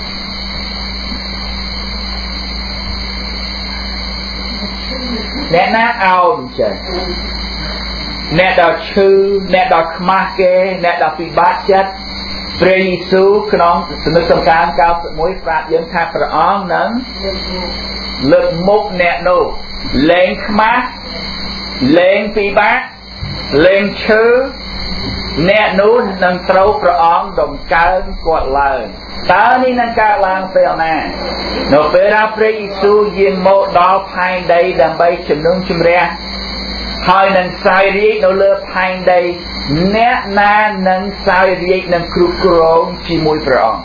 nè na ao chả nè đào chư nè đào khma kê nè đào phi bát chất Pray Giêsu khóng nước tâm can cao sự mối pháp dân tháp phật ông nâng lực một nè nô lên khma lên phi bát lên chư nè nú nâng trâu phật ông đồng cao quạt lời ta ní nâng cao lang phèo nè nô phê ra Pray Giêsu yên mộ đó phai đây đàm bay chùm nung chùm ra hỏi nâng sai riêng nô lơ phai đây nè na nâng sai riêng nâng kruk krong chi mùi phật ông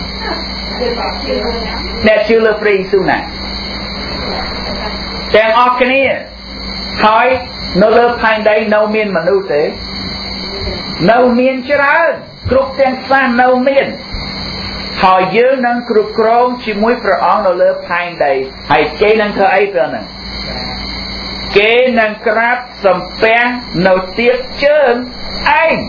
nè chư lơ Pray Giêsu nè chàng ọc cái này hỏi nô lơ phai đây nâu miên mà nô tế nâu miên chứ ra kruk tên xa nâu miên hỏi dư nâng kruk krong chi mùi phật ông nô lơ phai đây hay kê nâng thơ ấy phật nè kế nâng krab sầm pe nấu tiếp chơn anh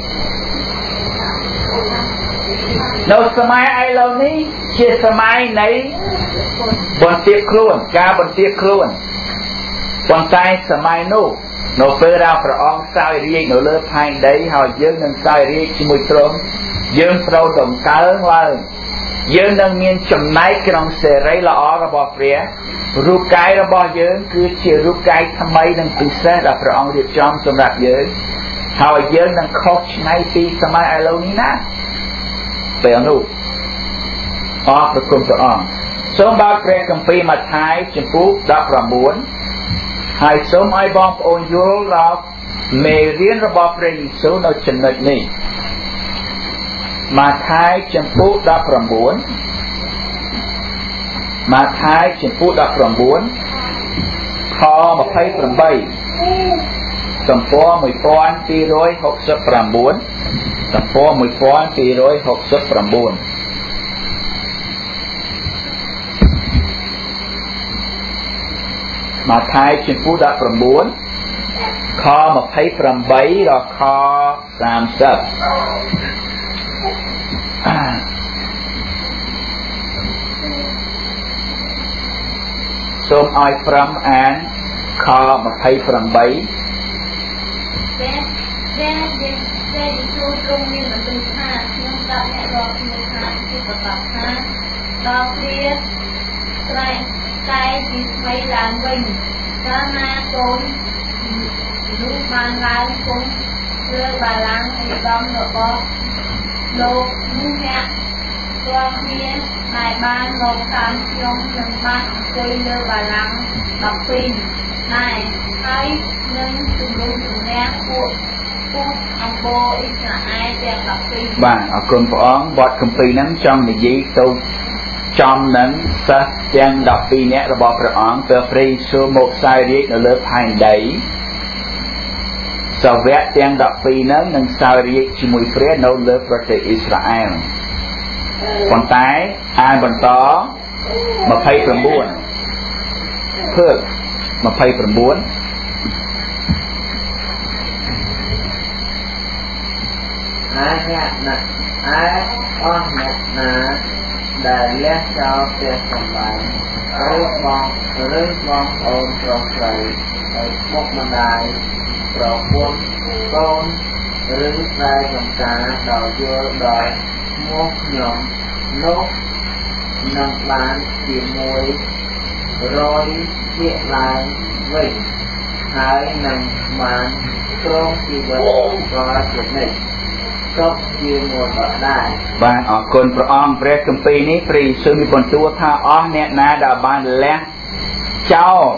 nấu samai ai lâu ní chia samai này bọn tiếp khuôn ca bọn tiếp khuôn bọn tay samai nô នៅពេលដែលព្រះអង្គសោយរាជ្យនៅលើផែនដីហើយយើងនឹងសោយរាជ្យជាមួយទ្រង់យើងត្រូវដង្កើងឡើងយើងនឹងមានចំណែកក្នុងសេរីល្អរបស់ព្រះរូបកាយរបស់យើងគឺជារូបកាយថ្មីនិងពិសេសដែលព្រះអង្គរៀបចំសម្រាប់យើងហើយយើងនឹងខុសឆ្នៃពីសម័យឥឡូវនេះណាពេលនោះអរព្រគុណព្រះអង្គសូមបើកព្រះគម្ពីរម៉ាថាយចំពោះ19ហើយសូមឲ្យបងប្អូនយល់ដល់មេរៀនរបស់ព្រះយេស៊ូវនៅចំណុចនេះម៉ាថាយចំពោះ19ម៉ាថាយចំពោះ19ខ28ទំព័រ1269ទំព័រ1269ម៉ាថាយចំពោះ19ខ28ដល់ខ30សូមឲ្យ5អានខ28 ព្រះយេស៊ូវទ្រង់មានបន្ទូលថាខ្ញុំប្រាប់អ្នករាល់គ្នាថាជាប្រកាសថាដល់ព្រះតែពីថ្មីឡើងវិញកាលណាកូននោះបានឡើងគង់លើបាឡាំងឯកឧត្តមរបស់លោកនោះអ្នករាល់គ្នាដែលបានមកតាមខ្ញុំនឹងបានអង្គុយលើបាឡាំង12ដែរហើយនឹងជំរុំជំនះពួកអង្គរអ៊ីស្រាអែលទាំង12 បាទអរគុណព្រះអង្គវត្តគម្ពីរហ្នឹងចង់និយាយទៅចំនឹងសិស្សទាំង12នាក់របស់ព្រះអង្គពេលព្រះយេស៊ូវមកសោយរាជ្យនៅលើផែនដីសាវកទាំង12ហ្នឹងនឹងសោយរាជ្យជាមួយព្រះនៅលើប្រទេសអ៊ីស្រាអែលប៉ុន្តែអានបន្ត29ភើប29 អ្នកណាអស់អ្នកណាដែលលះចោលផ្ទះសម្បែងឬបងប្អូនប្រុសស្រីហើយពុកម្ដាយប្រពន្ធកូនឬស្រីចំការដោយយល់ដល់មកខ្ញុំនោះនឹងបានជាមួយ100ជាឡើងវិញហើយនឹងបានគ្រងជីវិតក៏ជានិច្ចក៏ជាមួយក៏ដែរបាទអរគុណព្រះអង្គព្រះគម្ពីរនេះព្រះយេស៊ូវមានបន្ទូលថាអស់អ្នកណាដែលបានលះចោល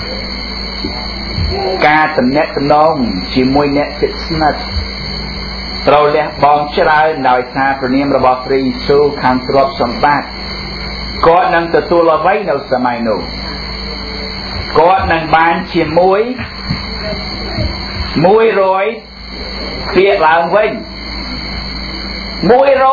ការតំណែងតំណងជាមួយអ្នកជិតស្និទ្ធត្រូវលះបង់ច្រើនដោយសារព្រះនាមរបស់ព្រះយេស៊ូវខាងទ្រព្យសម្បត្តិគាត់នឹងទទួលអ្វីនៅសម័យនោះគាត់នឹងបានជាមួយ100ពាក្យឡើងវិញ100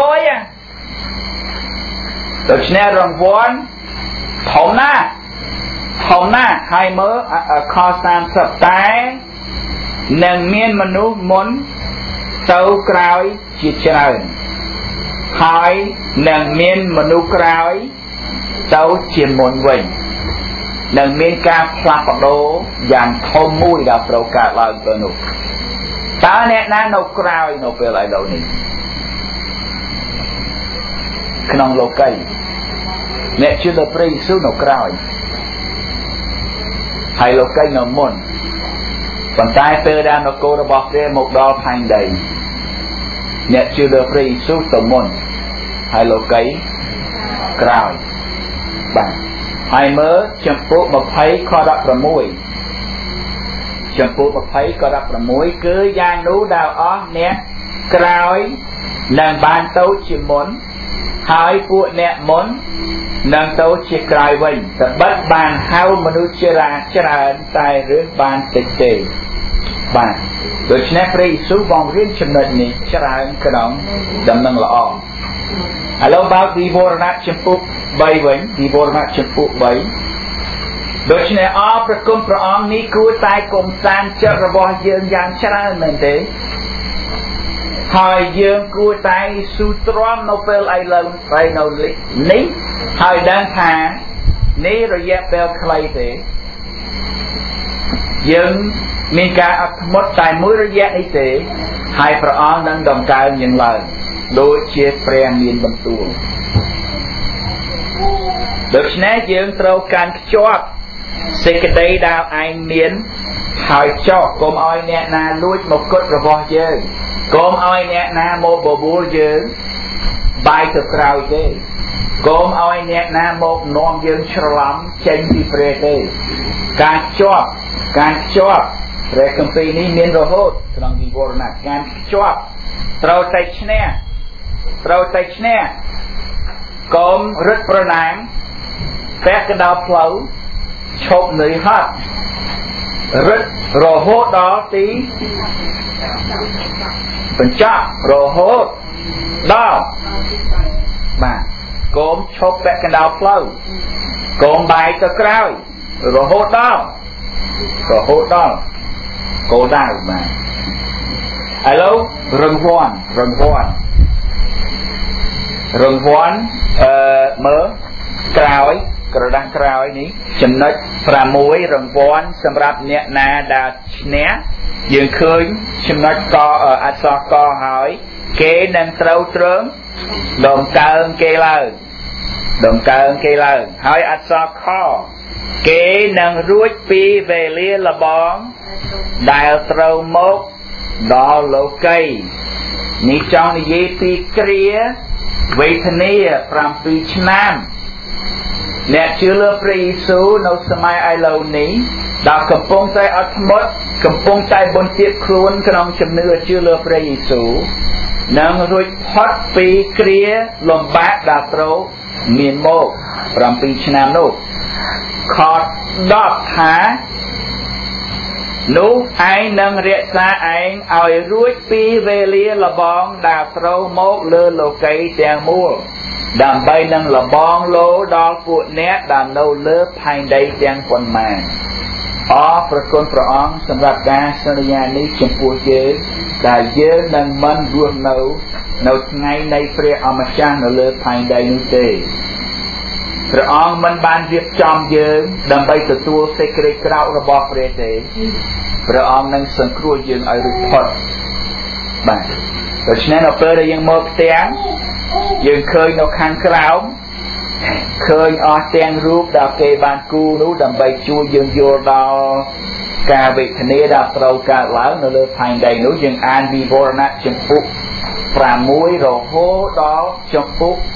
ដូច្នេះរង្វាន់ធំណាស់ហើយមើលខ30តែនឹងមានមនុស្សមុនទៅក្រោយជាច្រើនហើយនឹងមានមនុស្សក្រោយទៅជាមុនវិញនឹងមានការផ្លាស់ប្ដូរយ៉ាងធំមួយដែលត្រូវកើតឡើងទៅនោះតើអ្នកណានៅក្រោយនៅពេលឥឡូវនេះក្នុងលោកីអ្នកជឿដល់ព្រះយេស៊ូវនៅក្រោយហើយលោកីនៅមុនប៉ុន្តែពេលដែលនគររបស់ព្រះមកដល់ផែនដីអ្នកជឿដល់ព្រះយេស៊ូវទៅមុនហើយលោកីក្រោយបាទហើយមើលចំពោះ20ខ16ចំពោះ20ខ16គឺយ៉ាងនោះដែលអស់អ្នកក្រោយនឹងបានទៅជាមុនហើយពួកអ្នកមុននឹងទៅជាក្រោយវិញត្បិតបានហៅមនុស្សច្រើនតែរឿងបានតិចទេបាទដូច្នេះព្រះយេស៊ូវបងរៀនចំណុចនេះច្រើនក្នុងដំណឹងល្អឥឡូវបើកវិវរណៈចំពោះ3វិញវិវរណៈចំពោះ3ដូច្នេះអរព្រគុណព្រះអង្គនេះគួរតែគំសាន្តចិត្តរបស់យើងយ៉ាងច្រើនមែនទេហើយយើងគួរតែស៊ូទ្រាំនៅពេលឥឡូវនៅនេះហើយដឹងថានេះរយៈពេលខ្លីទេយើងមានការអត់ធ្មត់តែមួយរយៈនេះទេហើយព្រះអង្គនឹងដំកើងយ៉ាងឡើងដូចជាព្រះមានបន្ទូលដូច្នេះយើងត្រូវកាន់ខ្ជាប់សេចក្តីដែលឯងមានហើយចោះកុំឲ្យអ្នកណាលួចមកគត់របស់យើងកុំឲ្យអ្នកណាមកបបួលយើងបាយទៅក្រោយទេកុំឲ្យអ្នកណាមកនាំយើងច្រឡំចេញពីព្រះទេការខ្ជាប់ព្រះគម្ពីរនេះមានរហូតក្នុងវិវរណៈការខ្ជាប់ត្រូវតែឈ្នះកុំរឹតប្រណាំងពាក់កណ្ដាលផ្លូវឈប់នឿយហត់រឹតរហូតដល់ទីបញ្ចប់រហូតដល់បាទកុំឈប់ពាក់កណ្ដាលផ្លូវកុំបែកទៅក្រោយរហូតដល់គោលដៅបាទឥឡូវរង្វាន់មើលក្រោយក្រដាស់ក្រោយនេះចំណុច6រង្វាន់សម្រាប់អ្នកណាដែលឈ្នះយើងឃើញចំណុចកអក្សរកហើយគេនឹងត្រូវត្រឹមដំកើងគេឡើងហើយអក្សរខគេនឹងរួចពីវេលាលបងដែលត្រូវមកដល់លោកីនេះចង់និយាយពីគ្រាវេទនា7ឆ្នាំអ្នកជឿលើព្រះយេស៊ូវនៅសម័យឥឡូវនេះដែលកំពុងតែអត់ធ្មត់កំពុងតែបន្ទាបខ្លួនក្នុងជំនឿជឿលើព្រះយេស៊ូវនឹងរួចផុតពីគ្រាលំបាកដែលត្រូវមានមក7ឆ្នាំនោះខ10ថានោះឯងនឹងរក្សាឯងឲ្យរួចពីវេលាលបងដែលត្រូវមកលើលោកីទាំងមូលដើម្បីនឹងលបងលោដល់ពួកអ្នកដែលនៅលើផែនដីទាំងប៉ុន្មានអរព្រគុណព្រះអង្គសម្រាប់ការសន្យានេះចំពោះយើងដែលយើងនឹងមិនរស់នៅថ្ងៃនៃព្រះអម្ចាស់នៅលើផែនដីនោះទេព្រះអង្គមិនបានរៀបចំយើងដើម្បីទទួលសេចក្តីក្រោធរបស់ព្រះទេព្រះអង្គនឹងសង្គ្រោះយើងឲ្យរួចផុតបាទដូច្នេះនៅពេលដែលយើងមកផ្ទាំងយើងឃើញនៅខាងក្រោមឃើញអស់ទាំងរូបដែលគេបានគូរនោះដើម្បីជួយយើងយល់ដល់ការវេទនាដែលត្រូវកើតឡើងនៅលើផែនដីនោះយើងអានវិវរណៈចំពុក6រហូតដល់ចំពុក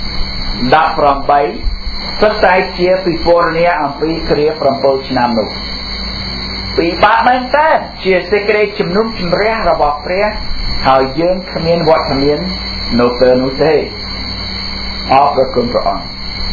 18សុទ្ធតែជាពិពណ៌នាអំពីគ្រា7ឆ្នាំនោះពីបាក់មែនតើជាសេចក្តីជំនុំជម្រះរបស់ព្រះហើយយើងគ្មានវត្តមាននៅពេលនោះទេអរព្រគុណព្រះអង្គ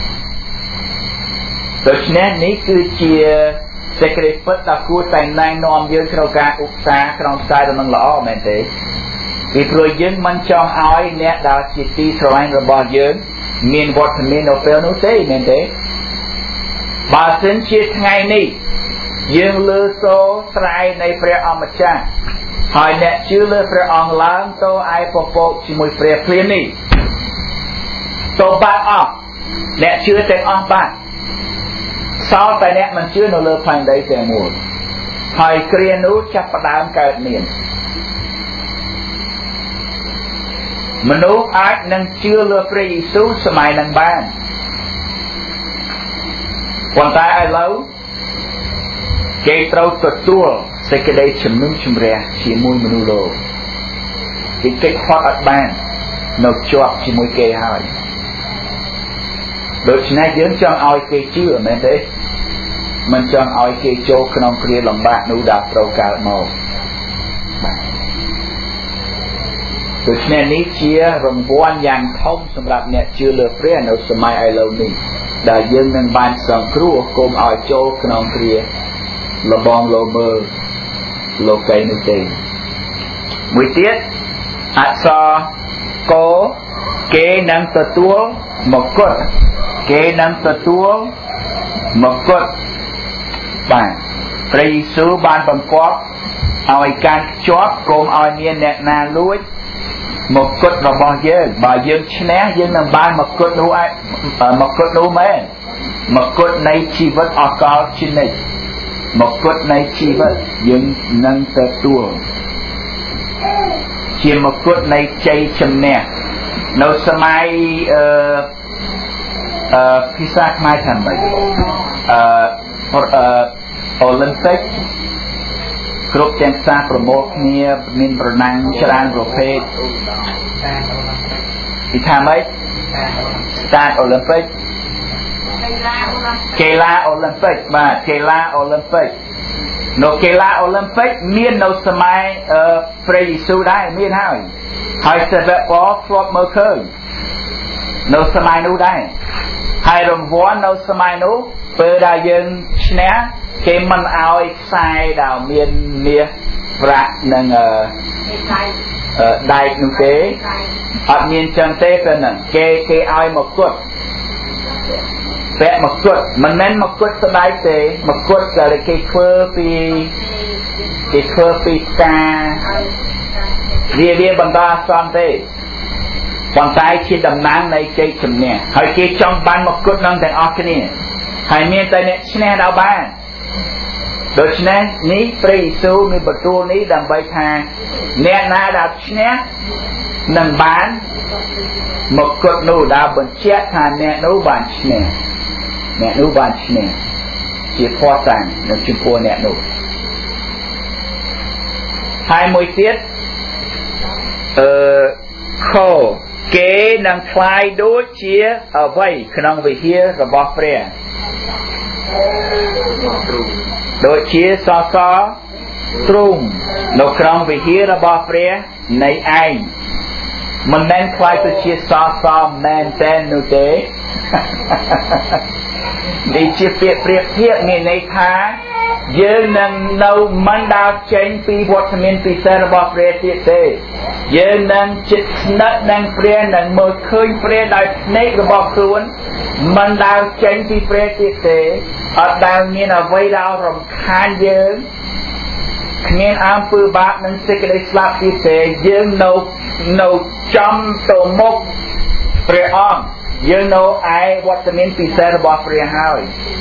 ដូច្នេះនេះគឺជាសេចក្តីពិតដែលគួរតែណែនាំយើងក្នុងការឧស្សាហ៍ក្នុងខ្សែដំណឹងល្អមែនទេពីព្រោះយើងមិនចង់ឲ្យអ្នកដែលជាទីស្រឡាញ់របស់យើងមានវត្តមាននៅពេលនោះទេមែនទេបើសិនជាថ្ងៃនេះយើងលើសូរស្រែនៃព្រះអម្ចាស់ហើយអ្នកជឿលើព្រះអង្គឡើងទៅឯពពកជាមួយព្រះភ្លាមនេះទៅបាត់អស់អ្នកជឿទាំងអស់បាត់សល់តែអ្នកមិនជឿនៅលើផែនដីទាំងមូលហើយគ្រានោះចាប់ផ្ដើមកើតមានមនុស្សអាចនឹងជឿលើព្រះយេស៊ូវសម័យនឹងបានប៉ុន្តែឥឡូវគេត្រូវទទួលសេចក្តីជំនុំជម្រះជាមួយមនុស្សលោកគេគេខត់អត់បាននៅជាប់ជាមួយគេហើយដូច្នេះយើងចង់ឲ្យគេជឿមែនទេមិនចង់ឲ្យគេចូលក្នុងគ្រាលំបាកនោះដែលត្រូវកើតមកបាទដូច្នេះនេះជារង្វាន់យ៉ាងធំសម្រាប់អ្នកជឿលើព្រះនៅសម័យឥឡូវនេះដែលយើងនឹងបានសង្គ្រោះកុំឲ្យចូលក្នុងគ្រាលបងលោមើលលោកីនោះទេមួយទៀតអក្សរកគេនឹងទទួលមកុដគេនឹងទទួលមកុដបាទព្រះយេស៊ូវបានបង្គាប់ឲ្យការខ្ជាប់កុំឲ្យមានអ្នកណាលួចមកុដរបស់យើងបើយើងឈ្នះយើងនឹងបានមកុដនោះឯងមកុដនោះមែនមកុដនៃជីវិតអកលជានិច្ច một cốt này chi vật nhưng nâng tơ tua chỉ một cốt này chay chấm nè nấu sớm mai pizza mai thành vậy Olympic group trang xa promote nia min bernang charan rope thì tham ấy start Olympic Kela Olympic mà Kela Olympic no Kela Olympic miền nấu sớm mai Pray Giêsuได้miền hai hai sẽ vẽ bó flop mơ khơi nấu sớm mai nấuได้hai rồng võ nấu sớm mai nấu bơ đa dân nhé cái mình ao sai đào miền nia vạ nâng đại nụ tế ở miền chân tế tên nè cái ao một cột vẽ một cột mình nên một cột sơ đáy tế một cột là cái phơ phi ca ria bằng ba son tế còn tay chỉ đầm nang này chơi chùm nè hỏi kia trong ban một cột nâng thành ọc nè hỏi miền tây nè nè đào ban đối với ní Pray Giêsu mi bật tu ní đầm bay thang nè na đào nè nâng bán một cột nô đào bẩn chết thang nè nô bàn nè chỉ phò tàng nâng chim phô nè nô hai mươi tiết khổ kế nâng khai đối chia ở vây khả năng về here rồi bỏ phê đối chia so trung nấu krong về here là bỏ phê này anh mình nên khai tôi chia so men tên nụ tế đi chia phiệp ngày này khá dương nâng nâu mắn đào chênh phí vọt mình phí xe là bỏ phê tiết tế dương nâng chích nất nâng phê nâng mơ khơi phê đài nết là bỏ khuôn mình đào chênh phí phê tiết tế ở đào nhiên ở vây đào rộng khán dương nên ám phư bạc nâng xích cái đấy slap tiết tế dương nâu trong tổ mốc phê ong dương nâu ai vọt mình phí xe là bỏ phê hỏi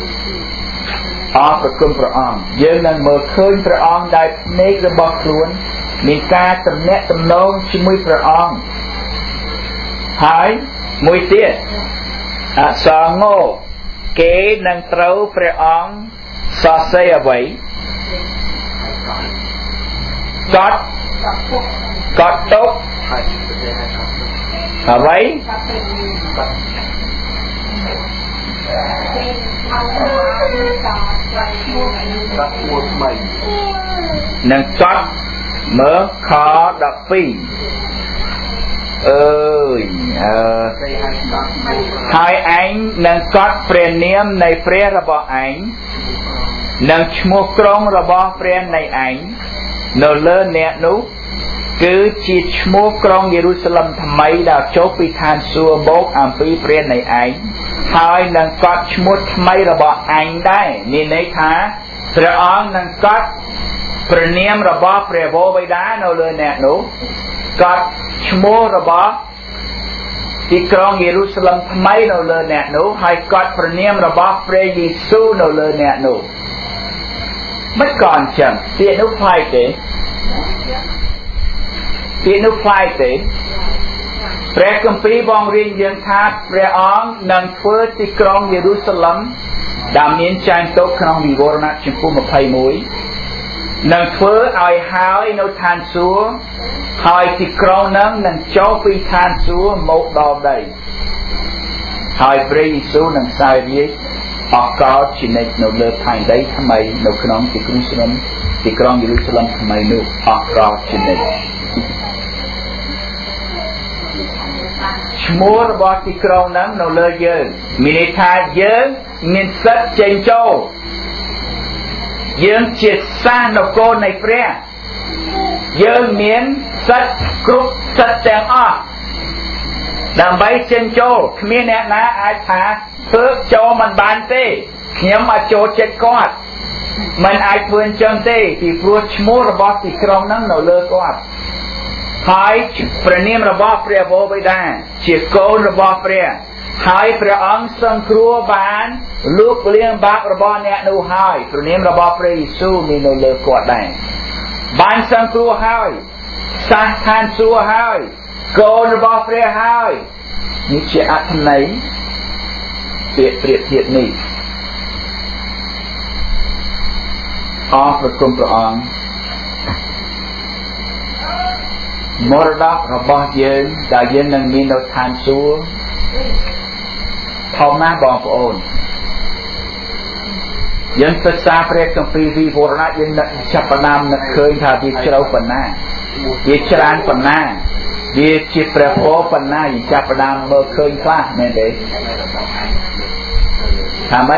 ประคุมพระองค์យើងនឹងមើលឃើញព្រះអង្គដែលភ្នែករបស់ខ្លួនមានការទំនាក់ទំនងជាមួយព្រះអង្គហើយមួយទៀតអក្សរងគេនឹងត្រូវព្រះអង្គសរសេរអ្វីកត់ទុកអ្វីនឹងកត់មើលខ12ហើយឯងនឹងកត់ព្រះនាមនៃព្រះរបស់ឯងនិងឈ្មោះក្រុងរបស់ព្រះនៃឯងនៅលើអ្នកនោះគឺជាឈ្មោះក្រុងយេរូសាឡិមថ្មីដែលចូលពីឋានសួគ៌មកអំពីព្រះនៃឯងហើយនឹងកត់ឈ្មោះថ្មីរបស់ឯងដែរមានន័យថាព្រះអង្គនឹងកត់ព្រះនាមរបស់ព្រះវរបិតានៅលើអ្នកនោះកត់ឈ្មោះរបស់ទីក្រុងយេរូសាឡិមថ្មីនៅលើអ្នកនោះហើយកត់ព្រះនាមរបស់ព្រះយេស៊ូវនៅលើអ្នកនោះមិនក៏អញ្ចឹងពាក្យនោះផ្លែកទេពាក្យនោះផ្លែកទេព្រះគម្ពីរបងរៀនយើងថាព្រះអង្គនឹងធ្វើទីក្រុងយេរូសាឡិមដែលមានចែងទុកក្នុងវិវរណៈចំពោះ21នឹងធ្វើឲ្យហើយនៅឋានសួគ៌ហើយទីក្រុងនឹងចូលពីឋានសួគ៌មកដល់ដីហើយព្រះយេស៊ូវនឹងសោយរាជអកលជានិច្ចនៅលើផែនដីថ្មីនៅក្នុងទីក្រុងយេរូសាឡិមថ្មីនោះអកលជានិច្ចឈ្មោះរបស់ទីក្រុងហ្នឹងនៅលើយើងមានន័យថាយើងមានសិទ្ធិចេញចូលយើងជាសាសនគរនៃព្រះយើងមានសិទ្ធិគ្រប់សិទ្ធិទាំងអស់ដើម្បីចេញចូលគ្មានអ្នកណាអាចថាធ្វើចូលមិនបានទេខ្ញុំអាចចូលចិត្តគាត់មិនអាចធ្វើអញ្ចឹងទេពីព្រោះឈ្មោះរបស់ទីក្រុងហ្នឹងនៅលើគាត់ហើយព្រះនាមរបស់ព្រះវរបិតាជាកូនរបស់ព្រះហើយព្រះអង្គសង្គ្រោះបានលូកលាងបាបរបស់អ្នកនោះហើយព្រះនាមរបស់ព្រះយេស៊ូវមាននៅលើគាត់ដែរបានសង្គ្រោះហើយសាសខានសួរហើយកូនរបស់ព្រះហើយនេះជាអត្ថន័យពាក្យប្រៀបធៀបនេះអរព្រគុណព្រះអង្គមរតករបស់យើងដែលយើងនឹងមាននៅឋានសួគ៌ធំណាស់បងប្អូនយើងសិក្សាព្រះគម្ពីរវិវរណៈយើងនឹកចាប់ផ្ដើមនឹកឃើញថាវាជ្រៅប៉ុណ្ណាវាច្រើនប៉ុណ្ណាវាជាព្រះពរប៉ុណ្ណាយើងចាប់ផ្ដើមមើលឃើញខ្លះមែនទេថាម៉េច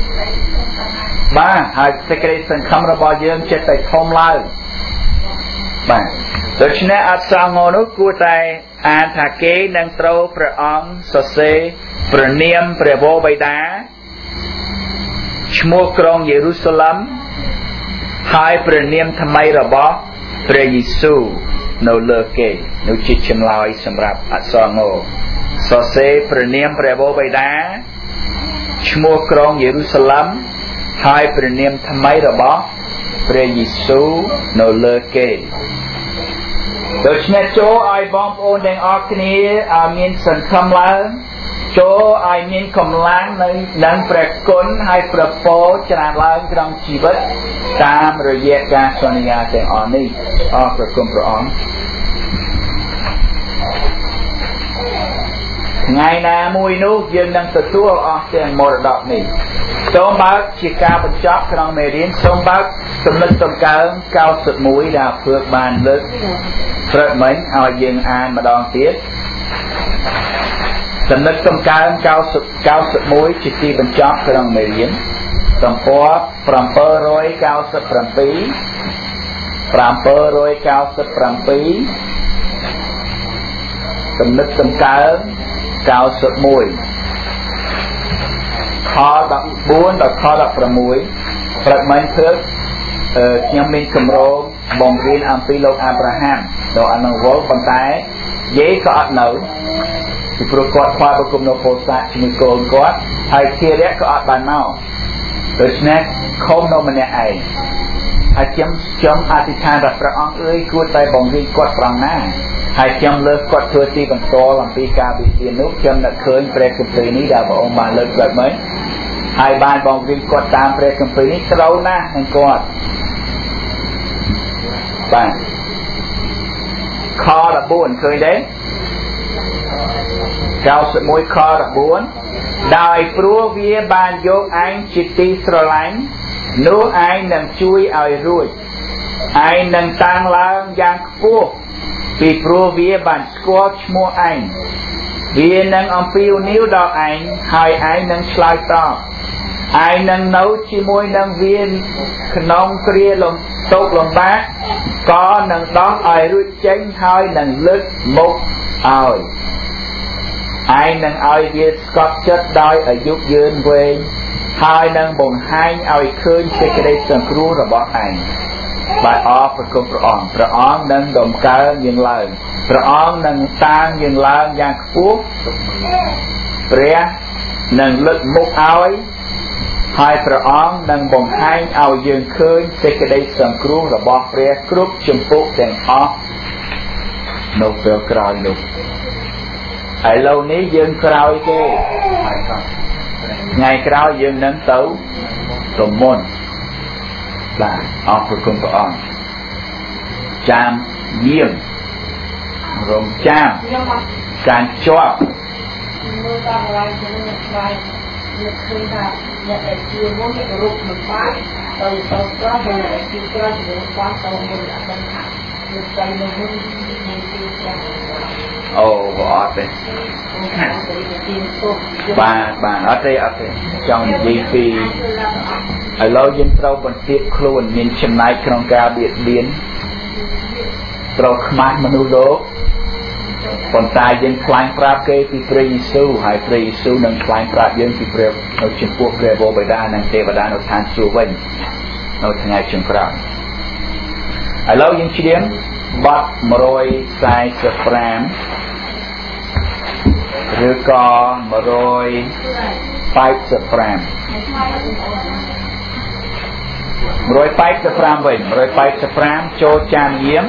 បាទហើយសេចក្តីសង្ឃឹមរបស់យើងចិត្តតែធំឡើងបាទដូច្នេះអត្ថងនោះគួរតែអានថាគេនឹងត្រូវព្រះអង្គសរសេរព្រះនាមព្រះវរបិតាឈ្មោះក្រុងយេរូសាឡិមហើយព្រះនាមថ្មីរបស់ព្រះយេស៊ូវនៅលើគេនោះជាចម្លើយសម្រាប់អក្សរងសរសេរព្រះនាមព្រះវរបិតាឈ្មោះក្រុងយេរូសាឡិមហើយព្រះនាមថ្មីរបស់ព្រះយេស៊ូវនៅលើគេដូច្នេះចូលឲ្យបងប្អូនទាំងអស់គ្នាឲ្យមានសង្ឃឹមឡើងចូលឲ្យមានកម្លាំងនឹងព្រះគុណហើយព្រះពរច្រើនឡើងក្នុងជីវិតតាមរយៈការសន្យាទាំងអស់នេះអរព្រគុណព្រះអង្គថ្ងៃណាមួយនោះយើងនឹងទទួលអស់ទាំងមរតកនេះសូមបើកជាការបញ្ចប់ក្នុងមេរៀនសូមបើកសំណឹកសំកើង91ដែលភឿកបានលើកព្រឹកមិញឲ្យយើងអានម្ដងទៀតសំណឹកសំកើង91ជាទីបញ្ចប់ក្នុងមេរៀនទំព័រ797សំណឹកសំកើង91ខ14ដល់ខ16ព្រឹកមិញភឿកខ្ញុំមានគម្រោងបង្រៀនអំពីលោកអាប់រ៉ាហាំដល់អនុវត្តប៉ុន្តែយាយក៏អត់នៅពីព្រោះគាត់ខ្វល់ប្រគំនៅពោធិ៍សាត់ជាមួយកូនគាត់ហើយធារៈក៏អត់បានមកដូច្នេះខំនៅម្នាក់ឯងហើយខ្ញុំអធិដ្ឋានថាព្រះអង្គអើយគួរតែបង្រៀនគាត់ប្រងណាហើយខ្ញុំលើកគាត់ធ្វើទីបន្ទាល់អំពីការវិធាននោះខ្ញុំនឹកឃើញព្រះគម្ពីរនេះដែលព្រះអង្គបានលើកគាត់មិញហើយបានបង្រៀនគាត់តាមព្រះគម្ពីរនេះត្រូវណាស់នឹងគាត់បាទខ14ឃើញទេ91ខ14ដោយព្រោះវាបានយកឯងជាទីស្រឡាញ់នោះឯងនឹងជួយឲ្យរួចឯងនឹងតាំងឡើងយ៉ាងខ្ពស់ពីព្រោះវាបានស្គាល់ឈ្មោះឯងវានឹងអំពាវនាវដល់ឯងហើយឯងនឹងឆ្លើយតបឯងនឹងនៅជាមួយនឹងវាក្នុងគ្រាលំទុក្ខលំបាកក៏នឹងដោះឲ្យរួចចេញហើយនឹងលើកមុខឲ្យឯងនឹងឲ្យវាស្កប់ចិត្តដោយអាយុយឺនវែងហើយនឹងបង្ហាញឲ្យឃើញសេចក្តីសង្គ្រោះរបស់ឯងបាទអរព្រគុណព្រះអង្គព្រះអង្គនឹងដំកើងយើងឡើងព្រះអង្គនឹងតាំងយើងឡើងយ៉ាងខ្ពស់ព្រះនឹងលើកមុខឲ្យហើយព្រះអង្គនឹងបង្ហាញឲ្យយើងឃើញសេចក្តីសង្គ្រោះរបស់ព្រះគ្រប់ចម្ពោះទាំងអស់នៅពេលក្រោយនោះឥឡូវនេះយើងក្រោយគេថ្ងៃក្រោយយើងនឹងទៅមុនបាទអរគុណព្រះអង្គចាំយាមរងចាំការជាប់មើលតាមឡាយទៅនឹងស្វាយនឹកឃើញថាអ្នកដែលជាមុនគេរូបមិនបាយទៅក្រោយហើយអ្នកជាក្រោយទៅបានទៅមុនអត់ដឹងថានឹកទៅនៅមុនមានទីចាំអូអត់ទេបាទអត់ទេចង់និយាយពីឥឡូវយើងត្រូវបន្ទាបខ្លួនមានចំណែកក្នុងការបៀតបៀនត្រូវខ្មាស់មនុស្សលោកប៉ុន្តែយើងខ្លាញ់ប្រាប់គេពីព្រះយេស៊ូវហើយព្រះយេស៊ូវនឹងខ្លាញ់ប្រាប់យើងពីព្រះនៅចំពោះព្រះវរបិតានិងទេវតានៅឋានសួគ៌វិញនៅថ្ងៃចុងក្រោយឥឡូវយើងច្រៀងបទ145 ឬក៏185វិញ185ចូលចានយាម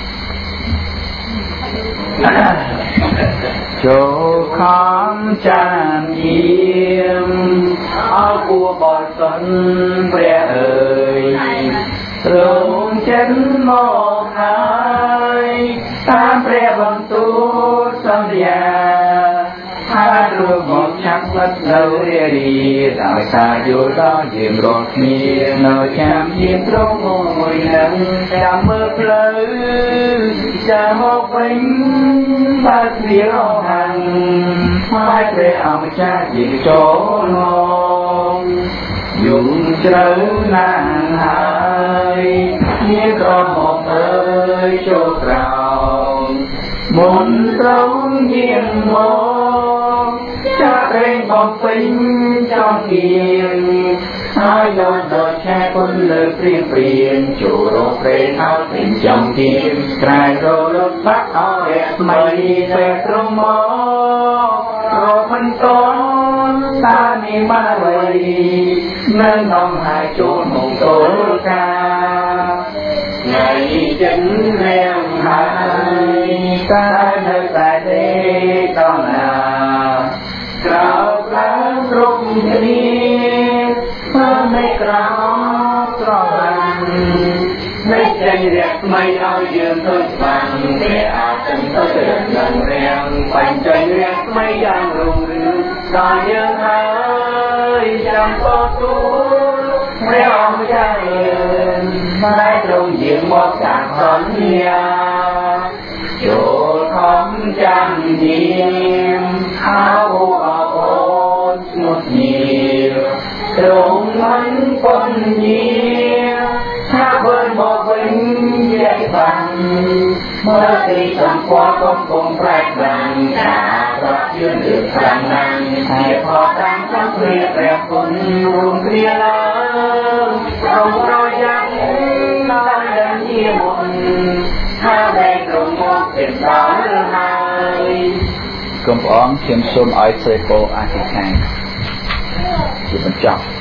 ចូលខំចានយាមអោគួបរសុនព្រះអើយទ្រង់ចិត្តមកហើយតាមព្រះបន្ទូលសន្យាហើយរួចមកឆាប់ផ្លិតនៅរារីដោយសារយល់ដល់យើងរាល់គ្នានៅចាំយាមត្រង់មួយនឹងចាំមើលផ្លូវចាំមកវិញបើគ្រាអស់ហាំងហើយព្រះអម្ចាស់យើងចូលមកយំជ្រៅណាស់ហើយគ្នាក៏មកអើយចូលក្រោមមុនត្រង់យាមមកចាក់រែងបំពេញចំគៀងហើយដល់ឆែគុណលើព្រៀងចូលរកព្រេងអត់ពេញចំគៀងក្រែងរលត់បាក់អស់រយៈថ្មីពេលត្រង់មករកមិនតន់តានេះបានអ្វីនឹងនាំឲ្យចូលមកទល់ការថ្ងៃចិនរាំងហើយតែនៅតែទេដល់ណាក្រោកឡើងគ្រប់គ្នាធ្វើមេក្រោកស្រឡាញ់មេចេញរះថ្មីឲ្យយើងទៅស្វាំតែអាចទៅនឹងរាំងបាញ់ចេញរះថ្មីយ៉ាងរុងរឿងដល់យើងហើយចាំតទូលព្រះអង្គចាស់យើងតែត្រង់យើងមកតាមសន្យាចូលខំចាំយាមអោអអូនស្ងួតញៀវត្រង់មិនប៉ុនញៀវថាបើមកវិញយាយបាំងមើលទីសំគាល់កំពុងប្រែកបាំងថាប្រកជឿនលើខ្លាំងណាស់ហើយផតាមក្នុងព្រះគុណរួមគ្នាឡើងប្រងប្រយ័ត្នដល់យ៉ាងជាមុនថាដែលត្រង់មកเป็นដល់ហើយគុំព្រះអង្គខ្ញុំសូមឲ្យស្រីពោអធិដ្ឋានជាបញ្ចប់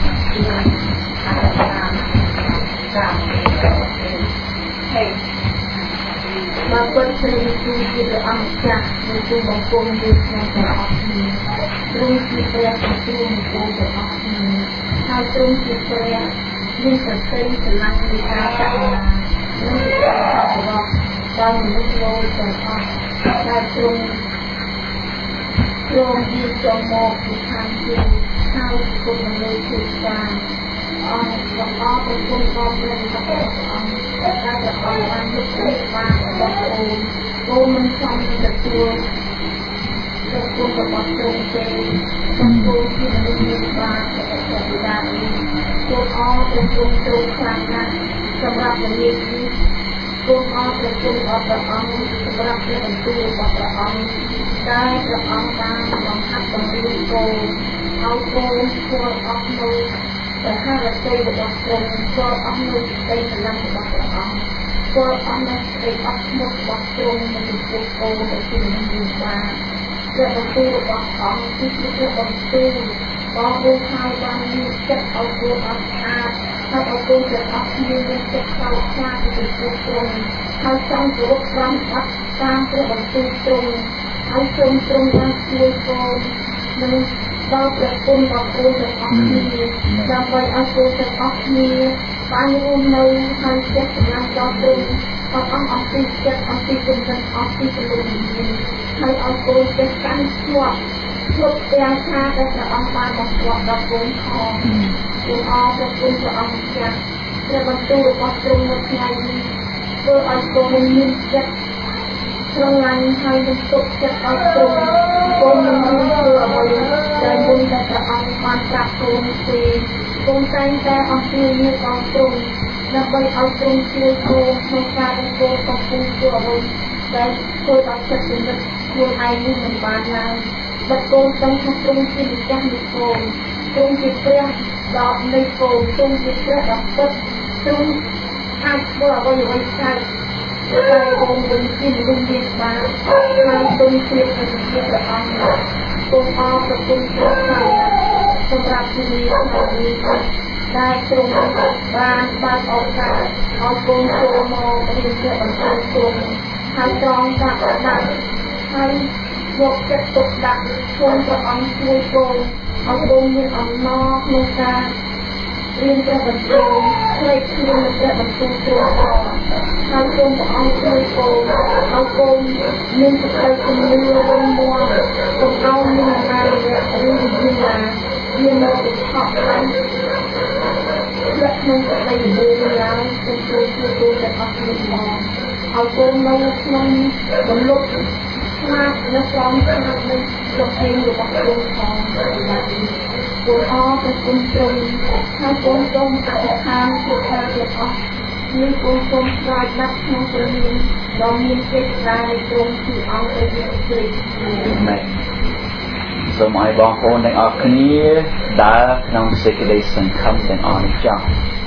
មកពុទ្ធស្រីជាព្រះអង្គចាស់នៅទូបង្គំដូចក្នុងព្រះអង្គនេះទ្រង់ជាព្រះបន្ទូលនៃព្រះអង្គនេះហើយទ្រង់ជាព្រះមានសតិស្រឡាញ់នៃការចាក់ណានិងការអបអរដល់មនុស្សលោកទាំងអស់ដែលទ្រង់យាចូលមកពីខាងជើងហើយគុំមនុស្សជាការអរព្រះប្រគុណដល់ព្រះអង្គតែព្រះអង្គបានលើកទឹកបានរបស់អូនមិនសមនឹងទទួលរបស់ទ្រង់ទេទ្រង់ជាមនុស្សមានបានតែពីដើមចូលអរព្រះគុណទ្រង់ខ្លាំងណាស់សម្រាប់វិញ្ញាណនេះគុំអរព្រះគុណរបស់ព្រះអង្គសម្រាប់ព្រះបន្ទូលរបស់ព្រះអង្គតែព្រះអង្គបានបង្ហាត់បង្រៀនកូនឲ្យកូនធ្វើអស់នូវព្រះハរតីរបស់ទ្រង់ធ្វើអស់នូវសេចក្តីស្រឡាញ់របស់ព្រះអង្គធ្វើអស់នូវសេចក្តីអត់ធ្មត់របស់ទ្រង់នៅចំពោះកូនដែលជាមនុស្សមានបានព្រះបន្ទូលរបស់អង្គគឺជាព្រះបន្ទូលបងប្អូនហើយបានមានចិត្តឲ្យគួរអត់ស្អាតហើយឲ្យគូទាំងអស់គ្នាមានចិត្តខ្លោចខ្លាពីព្រះទ្រង់ហើយចង់គោរពស្ដាប់តាមព្រះបន្ទូលទ្រង់ហើយសូមទ្រង់បានជួយកូននិងដល់ព្រះគុណរបស់គូទាំងអស់គ្នាដើម្បីឲ្យគូទាំងអស់គ្នាបានរួមនៅហើយចិត្តសម្រាប់ដល់ទ្រង់អង្គអំពីចិត្តអំពីគុណទាំងអស់ពីព្រះវិញ្ញាណហើយឲ្យគូចិត្តកាន់ស្គាល់គ្រប់ទាំងថាដែលព្រះអង្គបានបង្គាប់ដល់គូផងគូអរព្រះគុណព្រះអង្គចាស់ព្រះបន្ទូលរបស់ទ្រង់នៅថ្ងៃនេះធ្វើឲ្យគូមានចិត្តស្រឡាញ់ហើយនឹងទុកចិត្តឲ្យទ្រង់គូនឹងមានធ្វើអ្វីដែលមុនតែព្រះអង្គបានប្រាប់គូទេគូតែងតែអំពាវនាវដល់ទ្រង់ដើម្បីឲ្យទ្រង់ជួយគូក្នុងការដែលគូកំពុងធ្វើអ្វីដែលគូដល់ចិត្តចំណិតខ្លួនឯងនេះមិនបានឡើយបើគូដឹងថាទ្រង់ជាម្ចាស់នៃគូទ្រង់ជាព្រះដ៏នៃគូទ្រង់ជាព្រះដ៏ពិតទ្រង់អាចធ្វើអ្វីៗកើតតែគុំវិញជាវិញមានបានហើយគុំជាព្រះអង្គគុំអរប្រគុំព្រះសម្រាប់ជំនាញថ្ងៃនេះដែលទ្រង់បានបើកឱកាសឲ្យគុំចូលមករៀនជាបន្តទ្រង់ហើយត្រង់ដាក់ហើយយកចិត្តទុកដាក់គុំព្រះអង្គជួយគុំឲ្យគុំមានអំណរក្នុងការរៀនព្រះបន្ទូលព្រៃគ្រឿងព្រះបន្ទូលទ្រង់ហើយគុំព្រះអង្គជួយគុំឲ្យគុំមានសេចក្តីជំនឿរឹងមាំគុំឲ្យមានអំណាចឬវិញ្ញាណវាមកពីខកខានและក្នុងសេចក្តីវិបត្តិឡើងគុំជួយគុំទាំងអស់គ្នាមកឲ្យគុំនៅក្នុងបន្លុកស្មាតនៅក្នុងស្មាតនៃលោកឯងរបស់គុំផងបាទគុំអរប្រគុំទ្រង់ហើយគុំសូមអធិដ្ឋានជាការទាំងអស់នេះគុំសូមស្រាយដាក់ក្នុងព្រះនាមដ៏មានសេចក្តីទ្រង់គឺអង្គព្រះយេស៊ូវគ្រីស្ទអាមែនសូមឲ្យបងប្អូនទាំងអស់គ្នាដើរក្នុងសេចក្តីសង្ឃឹមទាំងអស់នេះចោះ